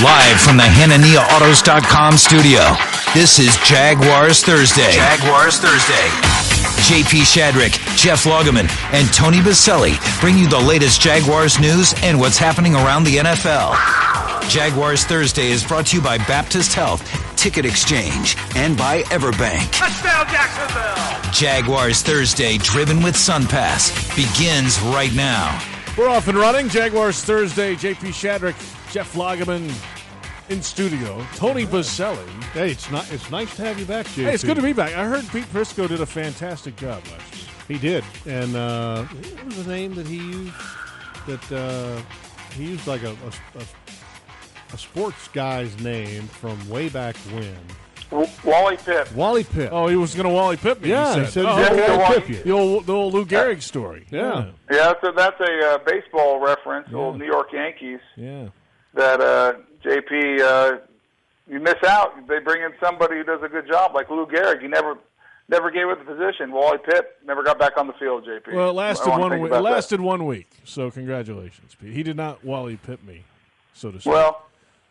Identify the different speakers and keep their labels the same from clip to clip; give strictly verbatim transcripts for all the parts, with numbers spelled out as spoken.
Speaker 1: Live from the Hanania Autos dot com studio, this is Jaguars Thursday. Jaguars Thursday. J P Shadrick, Jeff Lageman, and Tony Baselli bring you the latest Jaguars news and what's happening around the N F L. Jaguars Thursday is brought to you by Baptist Health, Ticket Exchange, and by Everbank.
Speaker 2: Touchdown, Jacksonville!
Speaker 1: Jaguars Thursday, driven with SunPass, begins right now.
Speaker 3: We're off and running. Jaguars Thursday. J P Shadrick, Jeff Lageman in studio. Tony Baselli.
Speaker 4: Hey, it's not. It's nice to have you back, J P.
Speaker 3: Hey, it's good to be back. I heard Pete Prisco did a fantastic job last year.
Speaker 4: He did. And uh, what was the name that he used? That uh, he used like a, a, a, a sports guy's name from way back when.
Speaker 5: Wally Pipp.
Speaker 4: Wally Pipp.
Speaker 3: Oh, he was going to Wally Pipp me.
Speaker 4: Yeah,
Speaker 3: he
Speaker 4: he
Speaker 3: said,
Speaker 4: said
Speaker 3: oh,
Speaker 4: he's
Speaker 3: okay.
Speaker 4: gonna Wally Pipp
Speaker 3: the,
Speaker 4: you.
Speaker 3: old, the old Lou Gehrig story.
Speaker 4: Yeah.
Speaker 5: Yeah, so that's a uh, baseball reference,
Speaker 3: Yeah.
Speaker 5: old New York Yankees,
Speaker 3: Yeah.
Speaker 5: that uh, J P, uh, you miss out. They bring in somebody who does a good job, like Lou Gehrig. He never never gave it the position. Wally Pipp never got back on the field, J P.
Speaker 3: Well, it lasted
Speaker 5: I wanna
Speaker 3: one
Speaker 5: think
Speaker 3: week. It
Speaker 5: about that.
Speaker 3: lasted one week. So congratulations, Pete. He did not Wally Pipp me, so to speak.
Speaker 5: Well,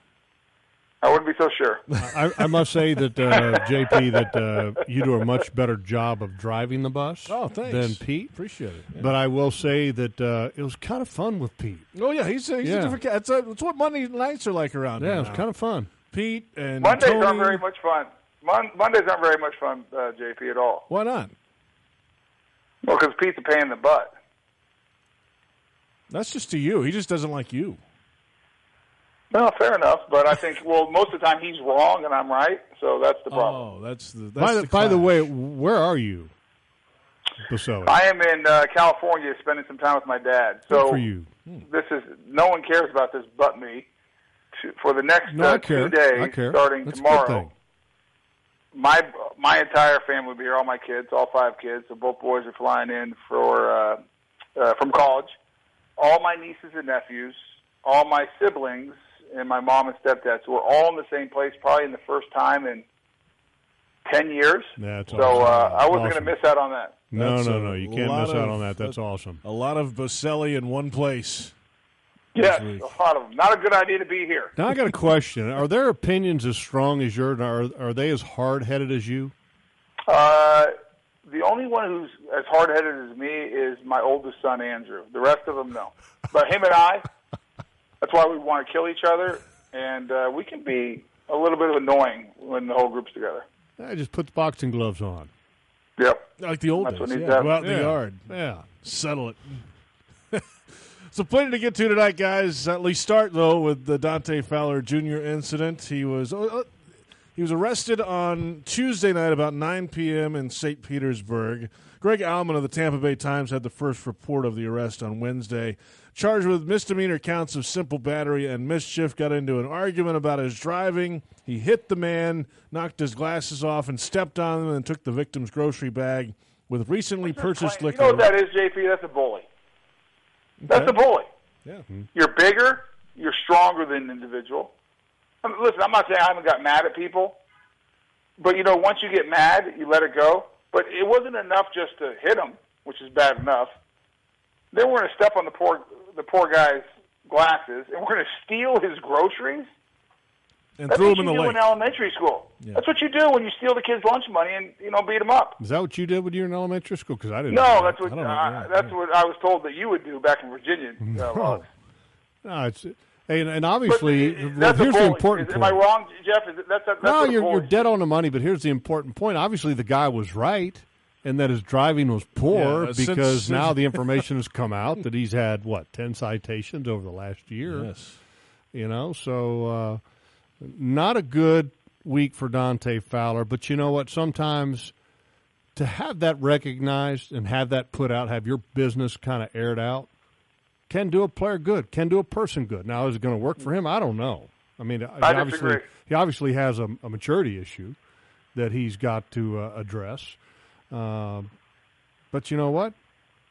Speaker 5: I wouldn't be so sure.
Speaker 4: I, I must say that uh, J P, that uh, you do a much better job of driving the bus
Speaker 3: oh, thanks.
Speaker 4: than Pete.
Speaker 3: Appreciate it. Yeah.
Speaker 4: But I will say that uh, it was kind of fun with Pete.
Speaker 3: Oh yeah, he's, he's
Speaker 4: Yeah.
Speaker 3: a different cat. It's, a, it's what Monday nights are like around
Speaker 4: Yeah,
Speaker 3: here
Speaker 4: it was
Speaker 3: now.
Speaker 4: kind of fun.
Speaker 3: Pete and
Speaker 5: Mondays
Speaker 3: Tony.
Speaker 5: aren't very much fun. Mon- Mondays aren't very much fun, uh, J P, at all.
Speaker 3: Why not?
Speaker 5: Well, because Pete's a pain in the butt.
Speaker 3: That's just to you. He just doesn't like you.
Speaker 5: No, fair enough. But I think, well, most of the time he's wrong and I'm right, so that's the problem.
Speaker 3: Oh, that's the. That's
Speaker 4: By the,
Speaker 3: the
Speaker 4: by the
Speaker 3: clash.
Speaker 4: way, where are you, Baselli?
Speaker 5: I am in uh, California spending some time with my dad. So
Speaker 4: Good for you.
Speaker 5: this is, no one cares about this but me. To, for the next
Speaker 4: No,
Speaker 5: uh,
Speaker 4: I care.
Speaker 5: two days,
Speaker 4: I care.
Speaker 5: starting
Speaker 4: That's a good
Speaker 5: tomorrow,
Speaker 4: thing.
Speaker 5: my my entire family will be here, all my kids, all five kids. So both boys are flying in for uh, uh, from college. All my nieces and nephews, all my siblings, and my mom and stepdad. So we're all in the same place, probably in the first time in ten years.
Speaker 4: That's
Speaker 5: so
Speaker 4: awesome.
Speaker 5: uh, I wasn't
Speaker 4: Awesome.
Speaker 5: going to miss out on that.
Speaker 4: No,
Speaker 3: That's
Speaker 4: no,
Speaker 3: a
Speaker 4: no. You can't
Speaker 3: lot
Speaker 4: miss out
Speaker 3: of-
Speaker 4: on that. That's awesome.
Speaker 3: A lot of Baselli in one place.
Speaker 5: Yes,
Speaker 3: week.
Speaker 5: a lot of them. Not a good idea to be here.
Speaker 4: Now I got a question. Are their opinions as strong as yours? Are are they as hard headed as you?
Speaker 5: Uh, the only one who's as hard-headed as me is my oldest son, Andrew. The rest of them, no. But him and I, that's why we want to kill each other, and uh, we can be a little bit of annoying when the whole group's together.
Speaker 4: I just put the boxing gloves on.
Speaker 5: Yep.
Speaker 3: Like the old
Speaker 5: That's
Speaker 3: days.
Speaker 5: what needs
Speaker 3: Yeah.
Speaker 5: to happen.
Speaker 3: Go out in
Speaker 4: Yeah.
Speaker 3: the yard.
Speaker 4: Yeah.
Speaker 3: Settle it. So plenty to get to tonight, guys. At least start, though, with the Dante Fowler Junior incident. He was uh, he was arrested on Tuesday night about nine p.m. in Saint Petersburg. Greg Allman of the Tampa Bay Times had the first report of the arrest on Wednesday. Charged with misdemeanor counts of simple battery and mischief, got into an argument about his driving. He hit the man, knocked his glasses off, and stepped on him and took the victim's grocery bag with recently purchased
Speaker 5: You
Speaker 3: liquor.
Speaker 5: know what that is, J P? That's a bully. That's
Speaker 3: Okay.
Speaker 5: a bully.
Speaker 3: Yeah.
Speaker 5: You're bigger. You're stronger than an individual. I mean, listen, I'm not saying I haven't got mad at people, but, you know, once you get mad, you let it go. But it wasn't enough just to hit him, which is bad enough. Then we're going to step on the poor the poor guy's glasses, and we're going to steal his groceries?
Speaker 3: And
Speaker 5: That's
Speaker 3: threw
Speaker 5: what
Speaker 3: him in
Speaker 5: you
Speaker 3: the
Speaker 5: do
Speaker 3: lake.
Speaker 5: in elementary school.
Speaker 3: Yeah.
Speaker 5: That's what you do when you steal the kid's lunch money and, you know, beat him up.
Speaker 4: Is that what you did when you were in elementary school? Because I didn't.
Speaker 5: No,
Speaker 4: know
Speaker 5: that's
Speaker 4: that.
Speaker 5: what
Speaker 3: I don't know,
Speaker 5: uh,
Speaker 3: yeah,
Speaker 5: that's
Speaker 3: yeah.
Speaker 5: what I was told that you would do back in Virginia. Uh,
Speaker 4: No.
Speaker 5: Alex.
Speaker 4: No, it's hey, and, and
Speaker 5: But
Speaker 4: obviously,
Speaker 5: uh,
Speaker 4: well,
Speaker 5: that's a
Speaker 4: here's the
Speaker 5: bully.
Speaker 4: important
Speaker 5: Is,
Speaker 4: point.
Speaker 5: am I wrong, Jeff? Is it, that's a, that's
Speaker 4: No,
Speaker 5: what a
Speaker 4: you're
Speaker 5: bully
Speaker 4: you're
Speaker 5: is.
Speaker 4: dead on the money. But here's the important point. Obviously, the guy was right, and that his driving was poor
Speaker 3: Yeah, uh, since-
Speaker 4: because
Speaker 3: since-
Speaker 4: now the information has come out that he's had what ten citations over the last year.
Speaker 3: Yes.
Speaker 4: You know, so uh, not a good week for Dante Fowler. But you know what? Sometimes to have that recognized and have that put out, have your business kind of aired out, can do a player good, can do a person good. Now, is it going to work for him? I don't know. I mean, he
Speaker 5: I
Speaker 4: obviously
Speaker 5: disagree.
Speaker 4: he obviously has a, a maturity issue that he's got to uh, address. Um, but you know what?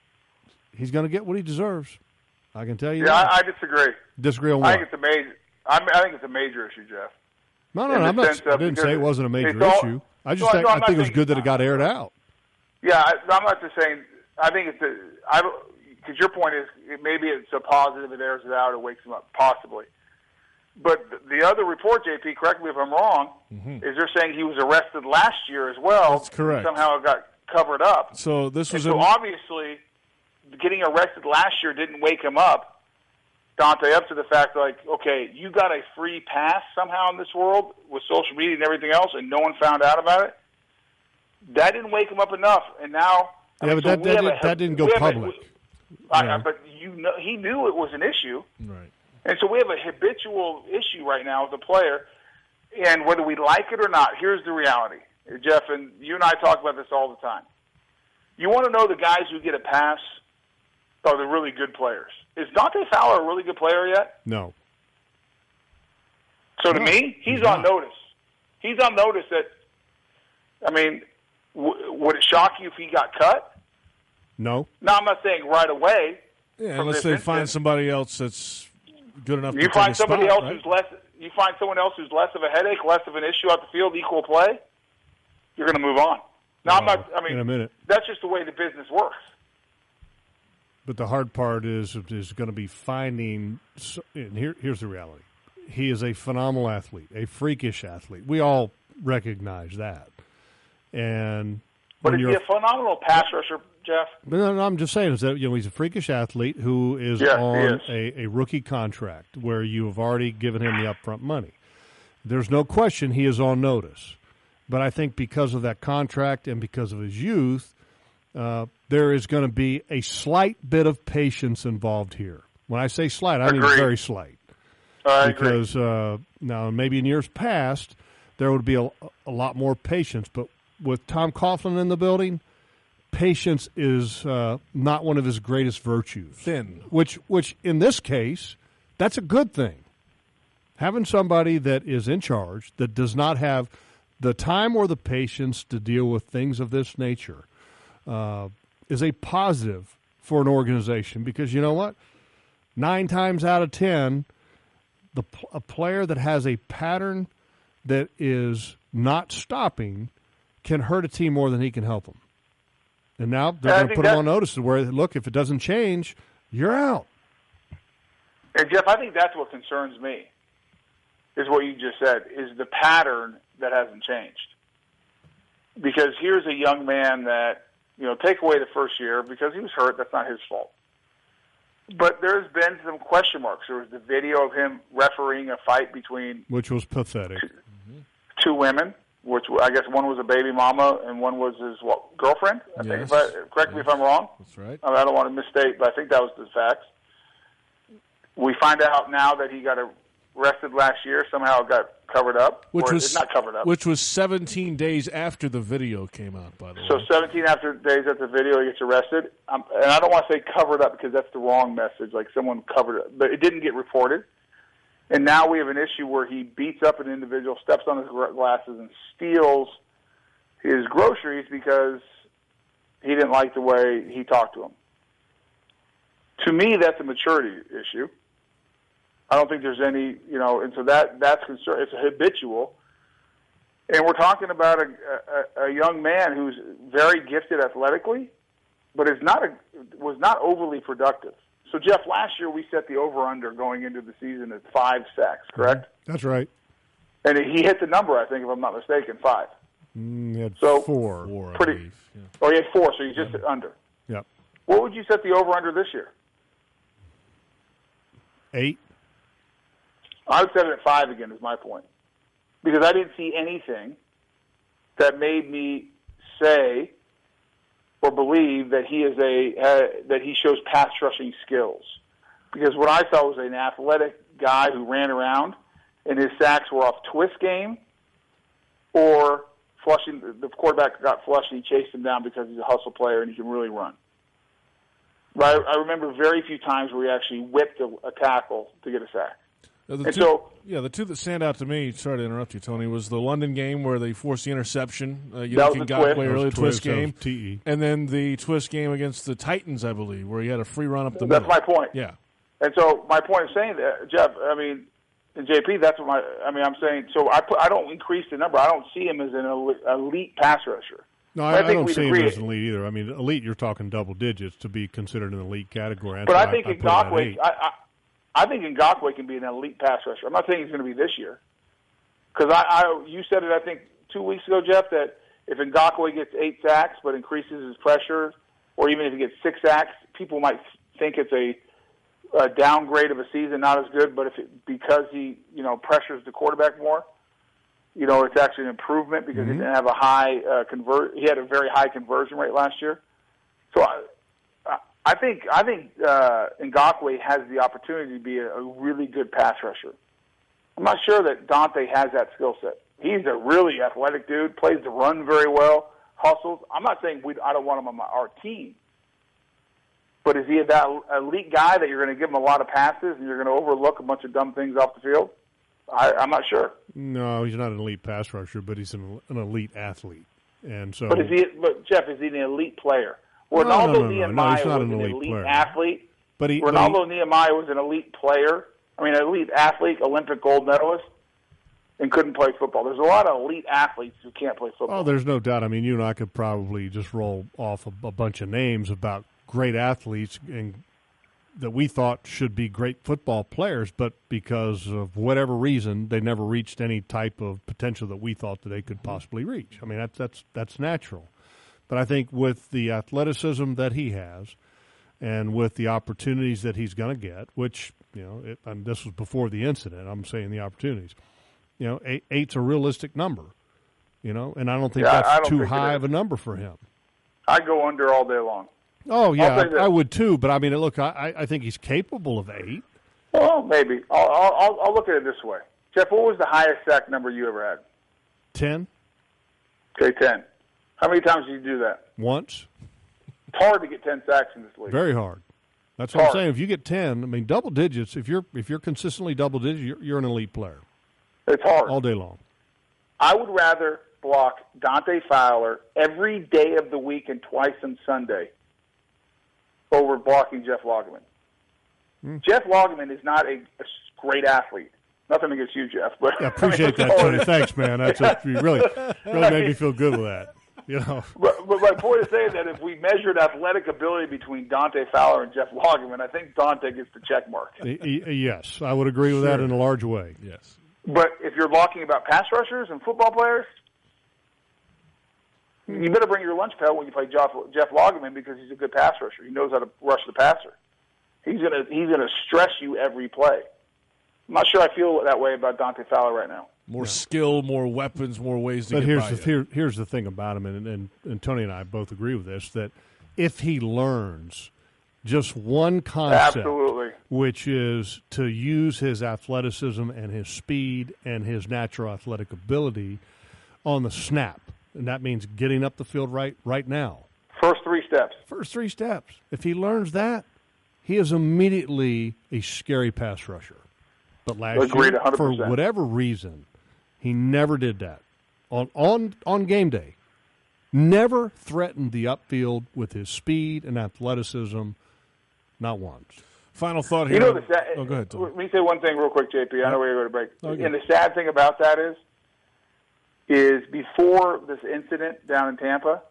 Speaker 4: He's going to get what he deserves. I can tell you.
Speaker 5: Yeah,
Speaker 4: that.
Speaker 5: I, I disagree.
Speaker 4: disagree on
Speaker 5: I
Speaker 4: what?
Speaker 5: think it's a major. I, mean, I think it's a major issue, Jeff.
Speaker 4: No, no,
Speaker 5: in
Speaker 4: no.
Speaker 5: the
Speaker 4: I'm not.
Speaker 5: sense
Speaker 4: I
Speaker 5: of-
Speaker 4: didn't
Speaker 5: because
Speaker 4: say it wasn't a major
Speaker 5: it's all-
Speaker 4: issue. I just
Speaker 5: No,
Speaker 4: think
Speaker 5: no, I'm
Speaker 4: I
Speaker 5: not
Speaker 4: think it was
Speaker 5: saying-
Speaker 4: good that it got aired out.
Speaker 5: Yeah, I, I'm not just saying. I think it's a. I don't because your point is it, maybe it's a positive. It airs it out. It wakes them up. Possibly. But the other report, J P, correct me if I'm wrong, mm-hmm. is they're saying he was arrested last year as well.
Speaker 3: That's correct.
Speaker 5: Somehow it got covered up.
Speaker 3: So this was
Speaker 5: and
Speaker 3: a...
Speaker 5: so obviously getting arrested last year didn't wake him up, Dante, up to the fact like, okay, you got a free pass somehow in this world with social media and everything else, and no one found out about it. That didn't wake him up enough, and now
Speaker 4: yeah,
Speaker 5: I mean,
Speaker 4: but
Speaker 5: so
Speaker 4: that, that, did,
Speaker 5: a,
Speaker 4: that didn't go public.
Speaker 5: A, I,
Speaker 4: yeah.
Speaker 5: I, but you know, he knew it was an issue,
Speaker 3: right?
Speaker 5: And so we have a habitual issue right now with the player, and whether we like it or not, here's the reality, Jeff, and you and I talk about this all the time. You want to know the guys who get a pass are the really good players. Is Dante Fowler a really good player yet?
Speaker 4: No.
Speaker 5: So to
Speaker 4: no,
Speaker 5: me, he's,
Speaker 4: he's
Speaker 5: on
Speaker 4: not.
Speaker 5: notice. He's on notice that, I mean, w- would it shock you if he got cut?
Speaker 4: No.
Speaker 5: No, I'm not saying right away.
Speaker 3: Yeah, unless they
Speaker 5: instance.
Speaker 3: find somebody else that's good enough
Speaker 5: You
Speaker 3: to take
Speaker 5: find
Speaker 3: a
Speaker 5: somebody
Speaker 3: spot,
Speaker 5: else
Speaker 3: right?
Speaker 5: who's less. You find someone else who's less of a headache, less of an issue out the field, equal play. You're going to move on. Now, I'm not. I mean,
Speaker 4: in a minute.
Speaker 5: That's just the way the business works.
Speaker 4: But the hard part is is going to be finding. And here, here's the reality: he is a phenomenal athlete, a freakish athlete. We all recognize that. And
Speaker 5: but
Speaker 4: when
Speaker 5: is
Speaker 4: you're
Speaker 5: he a phenomenal pass rusher, Jeff?
Speaker 4: No, no, I'm just saying is that you know he's a freakish athlete who is
Speaker 5: Yes,
Speaker 4: on
Speaker 5: he is.
Speaker 4: A, a rookie contract where you have already given him the upfront money. There's no question he is on notice, but I think because of that contract and because of his youth, uh, there is going to be a slight bit of patience involved here. When I say slight, I mean
Speaker 5: Agreed.
Speaker 4: very slight.
Speaker 5: I
Speaker 4: because uh, now maybe in years past there would be a, a lot more patience, but with Tom Coughlin in the building, patience is uh, not one of his greatest virtues.
Speaker 3: Thin.
Speaker 4: Which, which in this case, that's a good thing. Having somebody that is in charge, that does not have the time or the patience to deal with things of this nature, uh, is a positive for an organization. Because you know what? Nine times out of ten, the a player that has a pattern that is not stopping can hurt a team more than he can help them. And now they're
Speaker 5: I
Speaker 4: going to
Speaker 5: think
Speaker 4: put him
Speaker 5: that-
Speaker 4: on notice to where, look, if it doesn't change, you're out.
Speaker 5: And Jeff, I think that's what concerns me. Is what you just said, is the pattern that hasn't changed. Because here's a young man that, you know, take away the first year because he was hurt, that's not his fault. But there's been some question marks. There was the video of him refereeing a fight between
Speaker 4: Which was pathetic.
Speaker 5: two women, which I guess one was a baby mama and one was his what, girlfriend. I think.
Speaker 3: Yes.
Speaker 5: If I, correct me if I'm wrong.
Speaker 3: That's right.
Speaker 5: I, mean, I don't want to misstate, but I think that was the facts. We find out now that he got arrested last year. Somehow it got covered up.
Speaker 3: Which
Speaker 5: or
Speaker 3: was
Speaker 5: it's not covered up.
Speaker 3: Which was seventeen days after the video came out, by the
Speaker 5: So
Speaker 3: way.
Speaker 5: seventeen after days after the video, he gets arrested. Um, and I don't want to say covered up because that's the wrong message, like someone covered it. But it didn't get reported. And now we have an issue where he beats up an individual, steps on his glasses, and steals his groceries because he didn't like the way he talked to him. To me, that's a maturity issue. I don't think there's any, you know, and so that that's concern. It's a habitual. And we're talking about a, a, a young man who's very gifted athletically, but is not a, was not overly productive. So, Jeff, last year we set the over-under going into the season at five sacks, correct?
Speaker 4: That's right.
Speaker 5: And he hit the number, I think, if I'm not mistaken, five.
Speaker 4: Mm, he had
Speaker 5: So-
Speaker 4: four.
Speaker 3: Four, I
Speaker 5: Pretty.
Speaker 3: believe. Yeah.
Speaker 5: Oh, he had four, so he just hit under.
Speaker 4: Yep.
Speaker 5: What would you set the over-under this year?
Speaker 4: Eight.
Speaker 5: I would set it at five again, is my point. Because I didn't see anything that made me say or believe that he is a uh, that he shows pass rushing skills. Because what I saw was an athletic guy who ran around, and his sacks were off twist game, or flushing. The quarterback got flushed, and he chased him down because he's a hustle player and he can really run. Right? I remember very few times where he actually whipped a, a tackle to get a sack.
Speaker 3: Uh, the
Speaker 5: And
Speaker 3: two,
Speaker 5: so-
Speaker 3: yeah, the two that stand out to me, sorry to interrupt you, Tony, was the London game where they forced the interception. Uh,
Speaker 5: That was
Speaker 3: Yannick
Speaker 5: the
Speaker 3: Ngakoue
Speaker 5: twist.
Speaker 3: early
Speaker 4: That was
Speaker 3: the twist
Speaker 4: twist, that was
Speaker 3: game.
Speaker 4: T E.
Speaker 3: And then the twist game against the Titans, I believe, where he had a free run up the
Speaker 5: That's
Speaker 3: middle.
Speaker 5: my point.
Speaker 3: Yeah.
Speaker 5: And so my point of saying that, Jeff, I mean, and J P, that's what my, I mean, I'm saying, so I put, I don't increase the number. I don't see him as an elite pass rusher.
Speaker 4: No,
Speaker 5: But
Speaker 4: I,
Speaker 5: I
Speaker 4: I,
Speaker 5: think
Speaker 4: don't
Speaker 5: we'd
Speaker 4: see him
Speaker 5: agree.
Speaker 4: as an elite either. I mean, elite, you're talking double digits to be considered an elite category. That's
Speaker 5: But
Speaker 4: why
Speaker 5: I think
Speaker 4: I put him at
Speaker 5: Ngakoue,
Speaker 4: eight.
Speaker 5: I, I, I think Ngakoue can be an elite pass rusher. I'm not saying he's going to be this year. Because I, I, you said it, I think, two weeks ago, Jeff, that if Ngakoue gets eight sacks but increases his pressure, or even if he gets six sacks, people might think it's a, a downgrade of a season, not as good. But if it, because he, you know, pressures the quarterback more, you know, it's actually an improvement because mm-hmm. he didn't have a high uh, convert. He had a very high conversion rate last year. So I, I think I think uh, Ngakoue has the opportunity to be a, a really good pass rusher. I'm not sure that Dante has that skill set. He's a really athletic dude, plays the run very well, hustles. I'm not saying we, I don't want him on my, our team, but is he that elite guy that you're going to give him a lot of passes and you're going to overlook a bunch of dumb things off the field? I, I'm not sure.
Speaker 4: No, he's not an elite pass rusher, but he's an, an elite athlete. And so,
Speaker 5: but is he? But Jeff, is he an elite player? Ronaldo
Speaker 4: no, no, no,
Speaker 5: Nehemiah
Speaker 4: no, he's not
Speaker 5: was
Speaker 4: an
Speaker 5: an
Speaker 4: elite,
Speaker 5: elite
Speaker 4: player.
Speaker 5: athlete.
Speaker 4: But he,
Speaker 5: Ronaldo
Speaker 4: but he,
Speaker 5: Nehemiah was an elite player. I mean, an elite athlete, Olympic gold medalist, and couldn't play football. There's a lot of elite athletes who can't play football.
Speaker 4: Oh, there's no doubt. I mean, you and I could probably just roll off a, a bunch of names about great athletes and that we thought should be great football players, but because of whatever reason, they never reached any type of potential that we thought that they could possibly reach. I mean, that's that's that's natural. But I think with the athleticism that he has and with the opportunities that he's going to get, which, you know, it, and this was before the incident, I'm saying the opportunities, you know, eight, eight's a realistic number, you know, and I don't think
Speaker 5: yeah,
Speaker 4: that's
Speaker 5: don't
Speaker 4: too
Speaker 5: think
Speaker 4: high of a number for him.
Speaker 5: I'd go under all day long.
Speaker 4: Oh, yeah, I, I would too, but I mean, look, I, I think he's capable of eight.
Speaker 5: Well, maybe. I'll, I'll, I'll look at it this way. Jeff, what was the highest sack number you ever had?
Speaker 4: Ten.
Speaker 5: Okay, ten. How many times did you do that?
Speaker 4: Once.
Speaker 5: It's hard to get ten sacks in this league.
Speaker 4: Very hard. That's what hard. I'm saying. If you get ten, I mean, double digits, if you're if you're consistently double digits, you're, you're an elite player.
Speaker 5: It's hard.
Speaker 4: All day long.
Speaker 5: I would rather block Dante Fowler every day of the week and twice on Sunday over blocking Jeff Lageman. Hmm. Jeff Lageman is not a, a great athlete. Nothing against you, Jeff. But
Speaker 4: yeah, appreciate I mean, that, Tony. Thanks, man. That's a, you really, really made me feel good with that. You know.
Speaker 5: But, but my point is saying that if we measured athletic ability between Dante Fowler and Jeff Lageman, I think Dante gets the check mark.
Speaker 4: Yes, I would agree with
Speaker 3: sure.
Speaker 4: that in a large way.
Speaker 3: Yes.
Speaker 5: But if you're talking about pass rushers and football players, you better bring your lunch pail when you play Jeff, Jeff Lageman because he's a good pass rusher. He knows how to rush the passer. He's gonna he's gonna stress you every play. I'm not sure I feel that way about Dante Fowler right now.
Speaker 3: More yeah. skill, more weapons, more ways to
Speaker 4: but
Speaker 3: get
Speaker 4: here's
Speaker 3: by
Speaker 4: the, here, here's the thing about him, and, and, and Tony and I both agree with this, that if he learns just one concept,
Speaker 5: Absolutely.
Speaker 4: which is to use his athleticism and his speed and his natural athletic ability on the snap, and that means getting up the field right right now.
Speaker 5: First three steps.
Speaker 4: First three steps. If he learns that, he is immediately a scary pass rusher. But last
Speaker 5: Agreed,
Speaker 4: year,
Speaker 5: one hundred
Speaker 4: for
Speaker 5: percent.
Speaker 4: whatever reason, he never did that. On, on, on game day, never threatened the upfield with his speed and athleticism, not once.
Speaker 3: Final thought here.
Speaker 5: You know, the sad,
Speaker 3: oh, go ahead, Tom.
Speaker 5: Let me say one thing real quick, J P. I know we're going to break.
Speaker 3: Okay.
Speaker 5: And the sad thing about that is, is before this incident down in Tampa,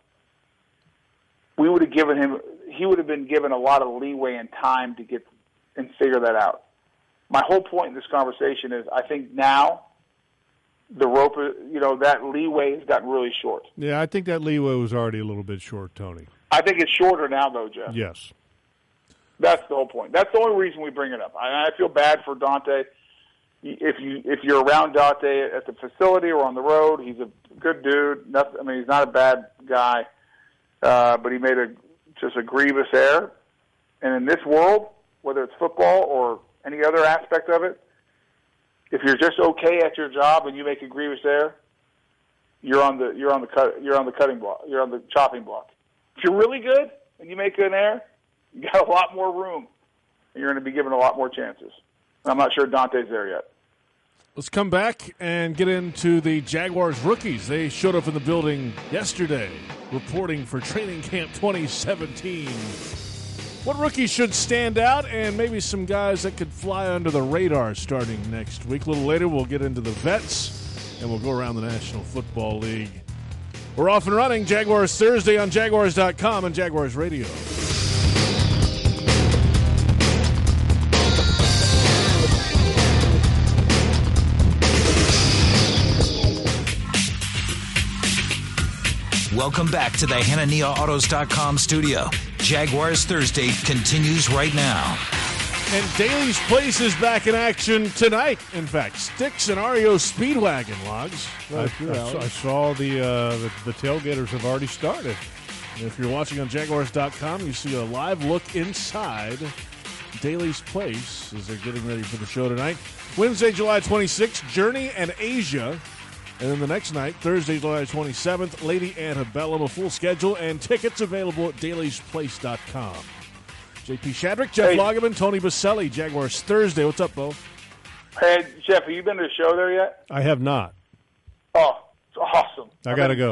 Speaker 5: we would have given him, he would have been given a lot of leeway and time to get and figure that out. My whole point in this conversation is I think now the rope, you know, that leeway has gotten really short.
Speaker 4: Yeah, I think that leeway was already a little bit short, Tony.
Speaker 5: I think it's shorter now, though, Jeff.
Speaker 4: Yes.
Speaker 5: That's the whole point. That's the only reason we bring it up. I, I feel bad for Dante. If you if you're around Dante at the facility or on the road, he's a good dude. Nothing, I mean, he's not a bad guy, uh, but he made a just a grievous error. And in this world, whether it's football or any other aspect of it, if you're just okay at your job and you make a grievous error, you're on the you're on the cut you're on the cutting block. You're on the chopping block. If you're really good and you make an error, you got a lot more room, and you're going to be given a lot more chances. I'm not sure Dante's there yet.
Speaker 3: Let's come back and get into the Jaguars rookies. They showed up in the building yesterday, reporting for training camp twenty seventeen. What rookies should stand out, and maybe some guys that could fly under the radar starting next week. A little later, we'll get into the vets, and we'll go around the National Football League. We're off and running. Jaguars Thursday on Jaguars dot com and Jaguars Radio.
Speaker 1: Welcome back to the Hanania Autos dot com studio. Jaguars Thursday continues right now.
Speaker 3: And Daly's Place is back in action tonight. In fact, Styx and R E O Speedwagon logs.
Speaker 4: I, I, saw, I saw the, uh, the the tailgaters have already started.
Speaker 3: And if you're watching on Jaguars dot com, you see a live look inside Daly's Place as they're getting ready for the show tonight. Wednesday, July twenty-sixth, Journey and Asia. And then the next night, Thursday, July twenty-seventh, Lady Antebellum. A full schedule and tickets available at Daly's Place dot com. J P Shadrick, Jeff
Speaker 5: Hey.
Speaker 3: Lageman, Tony Baselli, Jaguars Thursday. What's up, Bo?
Speaker 5: Hey, Jeff, have you been to the show there yet?
Speaker 4: I have not.
Speaker 5: Oh, it's awesome.
Speaker 4: I
Speaker 5: I've
Speaker 4: gotta
Speaker 5: been
Speaker 4: go.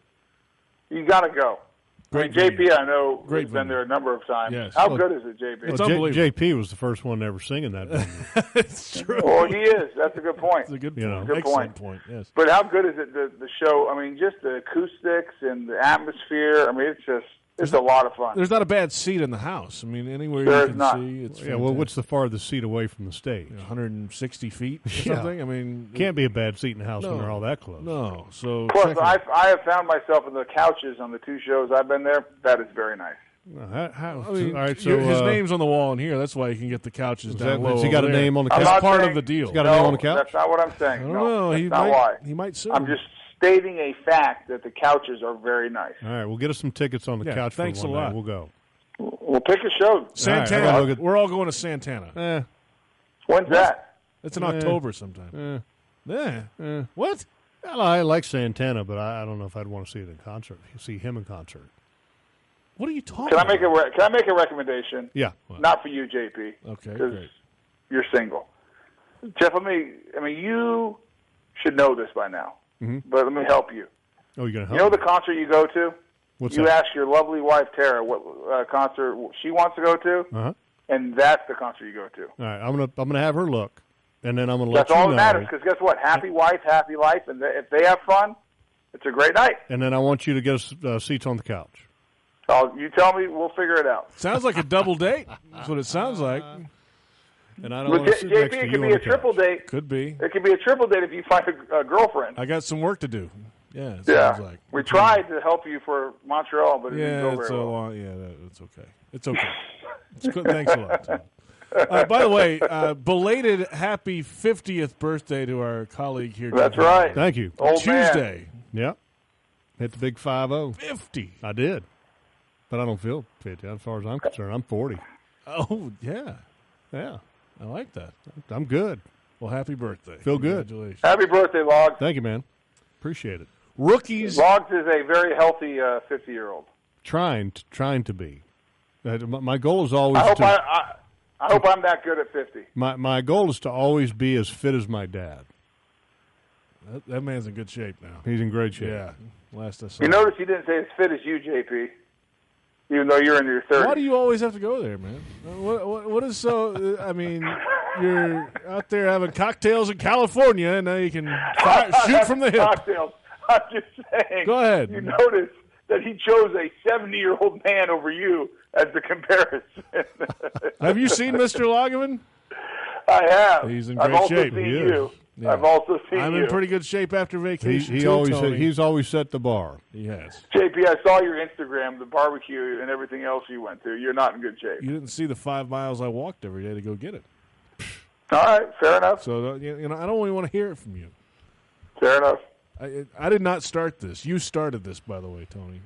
Speaker 5: Too. You got to go.
Speaker 3: Great
Speaker 5: I mean, J P,
Speaker 3: venue.
Speaker 5: I know,
Speaker 3: Great
Speaker 5: has been
Speaker 3: venue.
Speaker 5: there a number of times.
Speaker 3: Yes.
Speaker 5: How
Speaker 3: Well,
Speaker 5: good is it, J P?
Speaker 3: It's
Speaker 4: Well, J-
Speaker 3: unbelievable.
Speaker 4: J P was the first one ever singing that venue.
Speaker 3: It's true.
Speaker 5: Well, he is. That's a good point.
Speaker 3: It's a good
Speaker 4: You
Speaker 3: point.
Speaker 4: know.
Speaker 5: Good
Speaker 3: Excellent
Speaker 5: point.
Speaker 3: point. Yes.
Speaker 5: But how good is it, the, the show? I mean, just the acoustics and the atmosphere. I mean, it's just, it's a lot of fun.
Speaker 3: There's not a bad seat in the house. I mean, anywhere
Speaker 5: There
Speaker 3: you
Speaker 5: is
Speaker 3: can
Speaker 5: not.
Speaker 3: see, it's
Speaker 4: Yeah, well, what's the farthest seat away from the stage?
Speaker 3: one hundred sixty feet or
Speaker 4: Yeah.
Speaker 3: something? I mean,
Speaker 4: Can't be a bad seat in the house
Speaker 3: No.
Speaker 4: when they're all that close.
Speaker 3: no. So
Speaker 5: Plus,
Speaker 3: check it
Speaker 5: I
Speaker 3: out.
Speaker 5: I have found myself in the couches on the two shows I've been there. That is very nice.
Speaker 4: No, how, how,
Speaker 3: I mean,
Speaker 4: all right, so
Speaker 3: your- his
Speaker 4: uh,
Speaker 3: name's on the wall in here. That's why you can get the couches
Speaker 4: is
Speaker 3: down
Speaker 4: that-
Speaker 3: low.
Speaker 4: has he got
Speaker 3: over
Speaker 4: a
Speaker 3: there.
Speaker 4: name on the
Speaker 5: I'm
Speaker 3: That's
Speaker 4: couch?
Speaker 5: not
Speaker 3: part
Speaker 5: saying-
Speaker 3: of the deal.
Speaker 4: He's got a
Speaker 5: no,
Speaker 4: name on the couch?
Speaker 5: That's not what I'm saying.
Speaker 3: I don't
Speaker 5: no,
Speaker 3: know.
Speaker 5: that's
Speaker 3: He
Speaker 5: not
Speaker 3: might.
Speaker 5: why.
Speaker 3: He might soon.
Speaker 5: I'm just stating a fact that the couches are very nice.
Speaker 4: All right, we'll get us some tickets on the
Speaker 3: Yeah,
Speaker 4: couch
Speaker 3: thanks
Speaker 4: for
Speaker 3: a
Speaker 4: one
Speaker 3: lot.
Speaker 4: night. We'll go.
Speaker 5: We'll pick a show.
Speaker 3: Santana.
Speaker 4: All right, I gotta look at-
Speaker 3: We're all going to Santana.
Speaker 4: Eh,
Speaker 5: When's that?
Speaker 3: It's in
Speaker 4: Eh.
Speaker 3: October sometime.
Speaker 4: eh,
Speaker 3: Yeah.
Speaker 4: eh.
Speaker 3: What?
Speaker 4: Well, I like Santana, but I, I don't know if I'd want to see it in concert. See him in concert.
Speaker 3: What are you talking
Speaker 5: Can I make a
Speaker 3: about?
Speaker 5: re- Can I make a recommendation?
Speaker 4: Yeah.
Speaker 5: Not for you, J P.
Speaker 3: Okay,
Speaker 5: because
Speaker 3: great.
Speaker 5: you're single. Jeff, let me. I mean, you should know this by now,
Speaker 4: Mhm.
Speaker 5: but let me help you.
Speaker 4: Oh, you're gonna help?
Speaker 5: You know
Speaker 4: me?
Speaker 5: the concert you go to?
Speaker 4: What's
Speaker 5: you
Speaker 4: that?
Speaker 5: ask your lovely wife Tara what uh, concert she wants to go to,
Speaker 4: Uh-huh.
Speaker 5: and that's the concert you go to.
Speaker 4: All right, I'm gonna I'm gonna have her look, and then I'm gonna let
Speaker 5: That's
Speaker 4: you
Speaker 5: all
Speaker 4: know.
Speaker 5: that matters. Because guess what? Happy wife, happy life, and they, if they have fun, it's a great night.
Speaker 4: And then I want you to get us uh, seats on the couch.
Speaker 5: So you tell me, we'll figure it out.
Speaker 3: Sounds like a double date. That's what it sounds like.
Speaker 4: And I don't
Speaker 5: But
Speaker 4: want to
Speaker 5: J-
Speaker 4: sit
Speaker 5: J
Speaker 4: next
Speaker 5: P,
Speaker 4: to
Speaker 5: it
Speaker 4: you
Speaker 5: could
Speaker 4: on
Speaker 5: be a
Speaker 4: the
Speaker 5: triple
Speaker 4: couch.
Speaker 5: date.
Speaker 3: Could be.
Speaker 5: It could be a triple date if you find a, a girlfriend.
Speaker 3: I got some work to do. Yeah. It
Speaker 5: Yeah,
Speaker 3: Sounds like.
Speaker 5: we tried to help you for Montreal, but it didn't
Speaker 3: Yeah,
Speaker 5: go
Speaker 3: it's a
Speaker 5: very well.
Speaker 3: long. Yeah, that, it's okay. It's okay. It's good. Thanks a lot. Tom. Uh, by the way, uh, belated happy fiftieth birthday to our colleague here.
Speaker 5: That's
Speaker 3: Jeff
Speaker 5: right.
Speaker 4: Thank you.
Speaker 5: Old man.
Speaker 3: Tuesday,
Speaker 4: Yeah. Hit the big five oh.
Speaker 3: fifty.
Speaker 4: I did. But I don't feel fifty as far as I'm concerned. I'm forty.
Speaker 3: Oh yeah,
Speaker 4: Yeah.
Speaker 3: I like that.
Speaker 4: I'm good.
Speaker 3: Well, happy birthday.
Speaker 4: Feel good.
Speaker 3: Congratulations.
Speaker 5: Happy birthday, Logs.
Speaker 4: Thank you, man. Appreciate it.
Speaker 3: Rookies.
Speaker 5: Logs is a very healthy uh, fifty-year-old.
Speaker 4: Trying to, trying to be. Uh, my- My goal is always
Speaker 5: I hope
Speaker 4: to
Speaker 5: I, I, I hope I'm that good at fifty.
Speaker 4: my my goal is to always be as fit as my dad.
Speaker 3: That, that man's in good shape now.
Speaker 4: He's in great shape.
Speaker 3: Yeah. Last I saw.
Speaker 5: You notice he didn't say as fit as you, J P, even though you're in your thirties.
Speaker 3: Why do you always have to go there, man? Uh, What, what, what is so? uh, I mean, you're out there having cocktails in California, and now you can fire, shoot from the hip.
Speaker 5: Cocktails. I'm just saying.
Speaker 3: Go ahead.
Speaker 5: You notice that he chose a seventy-year-old man over you as the comparison.
Speaker 3: Have you seen Mister Lageman?
Speaker 5: I have.
Speaker 3: He's in
Speaker 5: I've
Speaker 3: great
Speaker 5: also
Speaker 3: shape.
Speaker 5: seen
Speaker 3: He
Speaker 5: you.
Speaker 3: is. Yeah.
Speaker 5: I've also seen
Speaker 3: I'm
Speaker 5: you.
Speaker 3: in pretty good shape after
Speaker 4: He,
Speaker 3: vacation.
Speaker 4: he
Speaker 3: too,
Speaker 4: always
Speaker 3: Tony.
Speaker 4: he's always set the bar.
Speaker 3: He has.
Speaker 5: J P, I saw your Instagram, the barbecue, and everything else you went to. You're not in good shape.
Speaker 3: You didn't see the five miles I walked every day to go get it.
Speaker 5: All right, fair enough.
Speaker 3: So uh, you you know, I don't really want to hear it from you.
Speaker 5: Fair enough.
Speaker 3: I, I did not start this. You started this, by the way, Tony.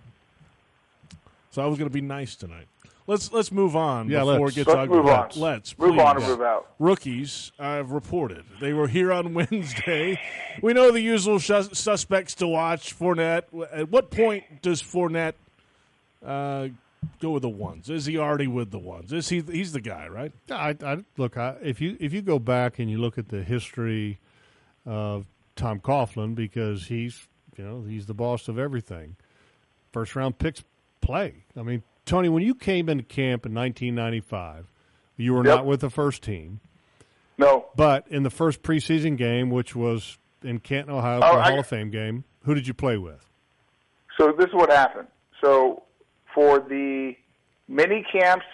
Speaker 3: So I was going to be nice tonight. Let's let's move on
Speaker 4: Yeah,
Speaker 3: before
Speaker 4: let's.
Speaker 3: it gets
Speaker 5: Let's
Speaker 3: ugly.
Speaker 5: move on.
Speaker 3: Let's, let's
Speaker 5: Move
Speaker 3: please.
Speaker 5: on and move out.
Speaker 3: Rookies, I've reported. They were here on Wednesday. We know the usual sh- suspects to watch. Fournette. At what point does Fournette uh, go with the ones? Is he already with the ones? Is he? He's the guy, right?
Speaker 4: I, I look. I, if you if you go back and you look at the history of Tom Coughlin, because he's you know he's the boss of everything. First round picks play. I mean, Tony, when you came into camp in nineteen ninety-five, you were
Speaker 5: Yep.
Speaker 4: not with the first team,
Speaker 5: No.
Speaker 4: but in the first preseason game, which was in Canton, Ohio, for
Speaker 5: Oh,
Speaker 4: a
Speaker 5: I-
Speaker 4: Hall of Fame game, who did you play with?
Speaker 5: So this is what happened. So for the mini camps,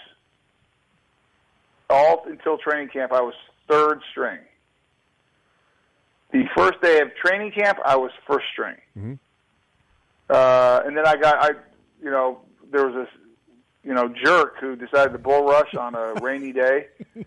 Speaker 5: all until training camp, I was third string. The first day of training camp, I was first string.
Speaker 4: Mhm.
Speaker 5: Uh, and then I got, I, you know, there was this, you know, jerk who decided to bull rush on a rainy day.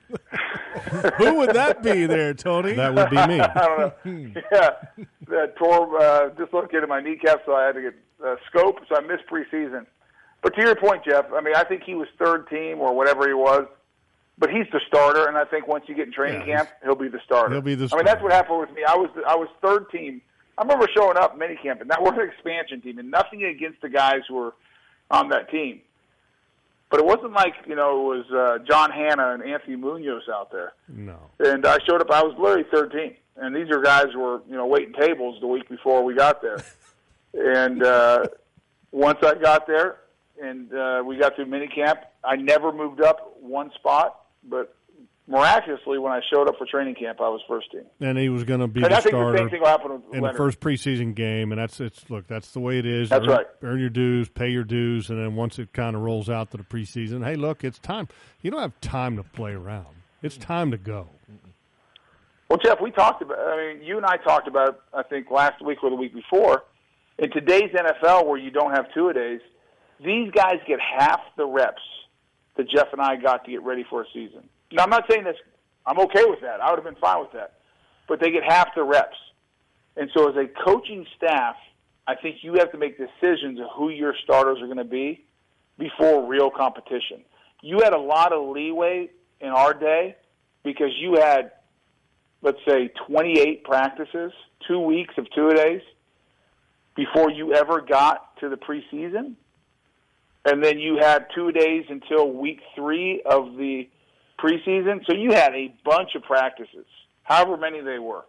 Speaker 3: Who would that be there, Tony?
Speaker 4: That would be me.
Speaker 5: I don't know. Yeah, that tore, uh, dislocated my kneecap, so I had to get uh, scope, so I missed preseason. But to your point, Jeff, I mean, I think he was third team or whatever he was, but he's the starter, and I think once you get in training
Speaker 4: Yeah,
Speaker 5: camp, he'll be the starter.
Speaker 4: he'll be the
Speaker 5: I mean, that's
Speaker 4: starter.
Speaker 5: what happened with me. I was I was third team. I remember showing up minicamp, and that was an expansion team, and nothing against the guys who were on that team. But it wasn't like, you know, it was uh, John Hanna and Anthony Munoz out there.
Speaker 4: No.
Speaker 5: And I showed up, I was literally third team. And these are guys who were, you know, waiting tables the week before we got there. And uh, once I got there and uh, we got through minicamp, I never moved up one spot. But miraculously, when I showed up for training camp, I was first team.
Speaker 4: And he was going to be
Speaker 5: And
Speaker 4: the
Speaker 5: I think the
Speaker 4: starter
Speaker 5: same thing will happen with
Speaker 4: in
Speaker 5: Leonard.
Speaker 4: the first preseason game, and that's it's look, that's the way it is.
Speaker 5: That's
Speaker 4: earn,
Speaker 5: right.
Speaker 4: Earn your dues, pay your dues, and then once it kind of rolls out to the preseason, hey, look, it's time. You don't have time to play around. It's time to go.
Speaker 5: Well, Jeff, we talked about, I mean, you and I talked about, I think, last week or the week before, in today's N F L where you don't have two-a-days, these guys get half the reps that Jeff and I got to get ready for a season. Now, I'm not saying this, I'm okay with that. I would have been fine with that. But they get half the reps. And so as a coaching staff, I think you have to make decisions of who your starters are going to be before real competition. You had a lot of leeway in our day because you had, let's say, twenty-eight practices, two weeks of two-a-days before you ever got to the preseason. And then you had two-a-days until week three of the preseason. So you had a bunch of practices, however many they were.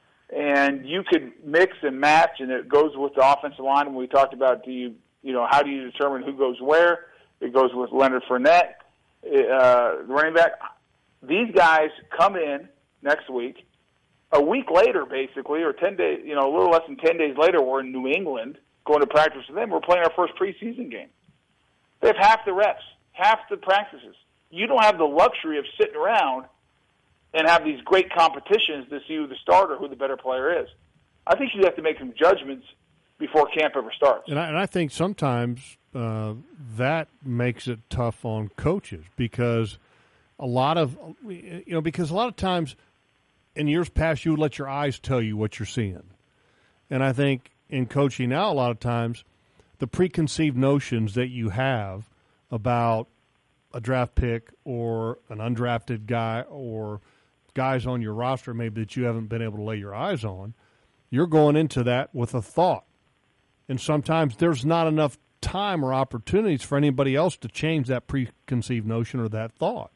Speaker 5: And you could mix and match, and it goes with the offensive line. When we talked about, do you, you know, how do you determine who goes where? It goes with Leonard Fournette, uh, the running back. These guys come in next week. A week later, basically, or ten days, you know, a little less than ten days later, we're in New England going to practice with them. We're playing our first preseason game. They have half the reps, half the practices. You don't have the luxury of sitting around and have these great competitions to see who the starter, who the better player is. I think you have to make some judgments before camp ever starts.
Speaker 4: And I, and I think sometimes uh, that makes it tough on coaches because a lot of, you know, because a lot of times in years past you would let your eyes tell you what you're seeing. And I think in coaching now a lot of times the preconceived notions that you have about a draft pick or an undrafted guy or guys on your roster maybe that you haven't been able to lay your eyes on, you're going into that with a thought. And sometimes there's not enough time or opportunities for anybody else to change that preconceived notion or that thought.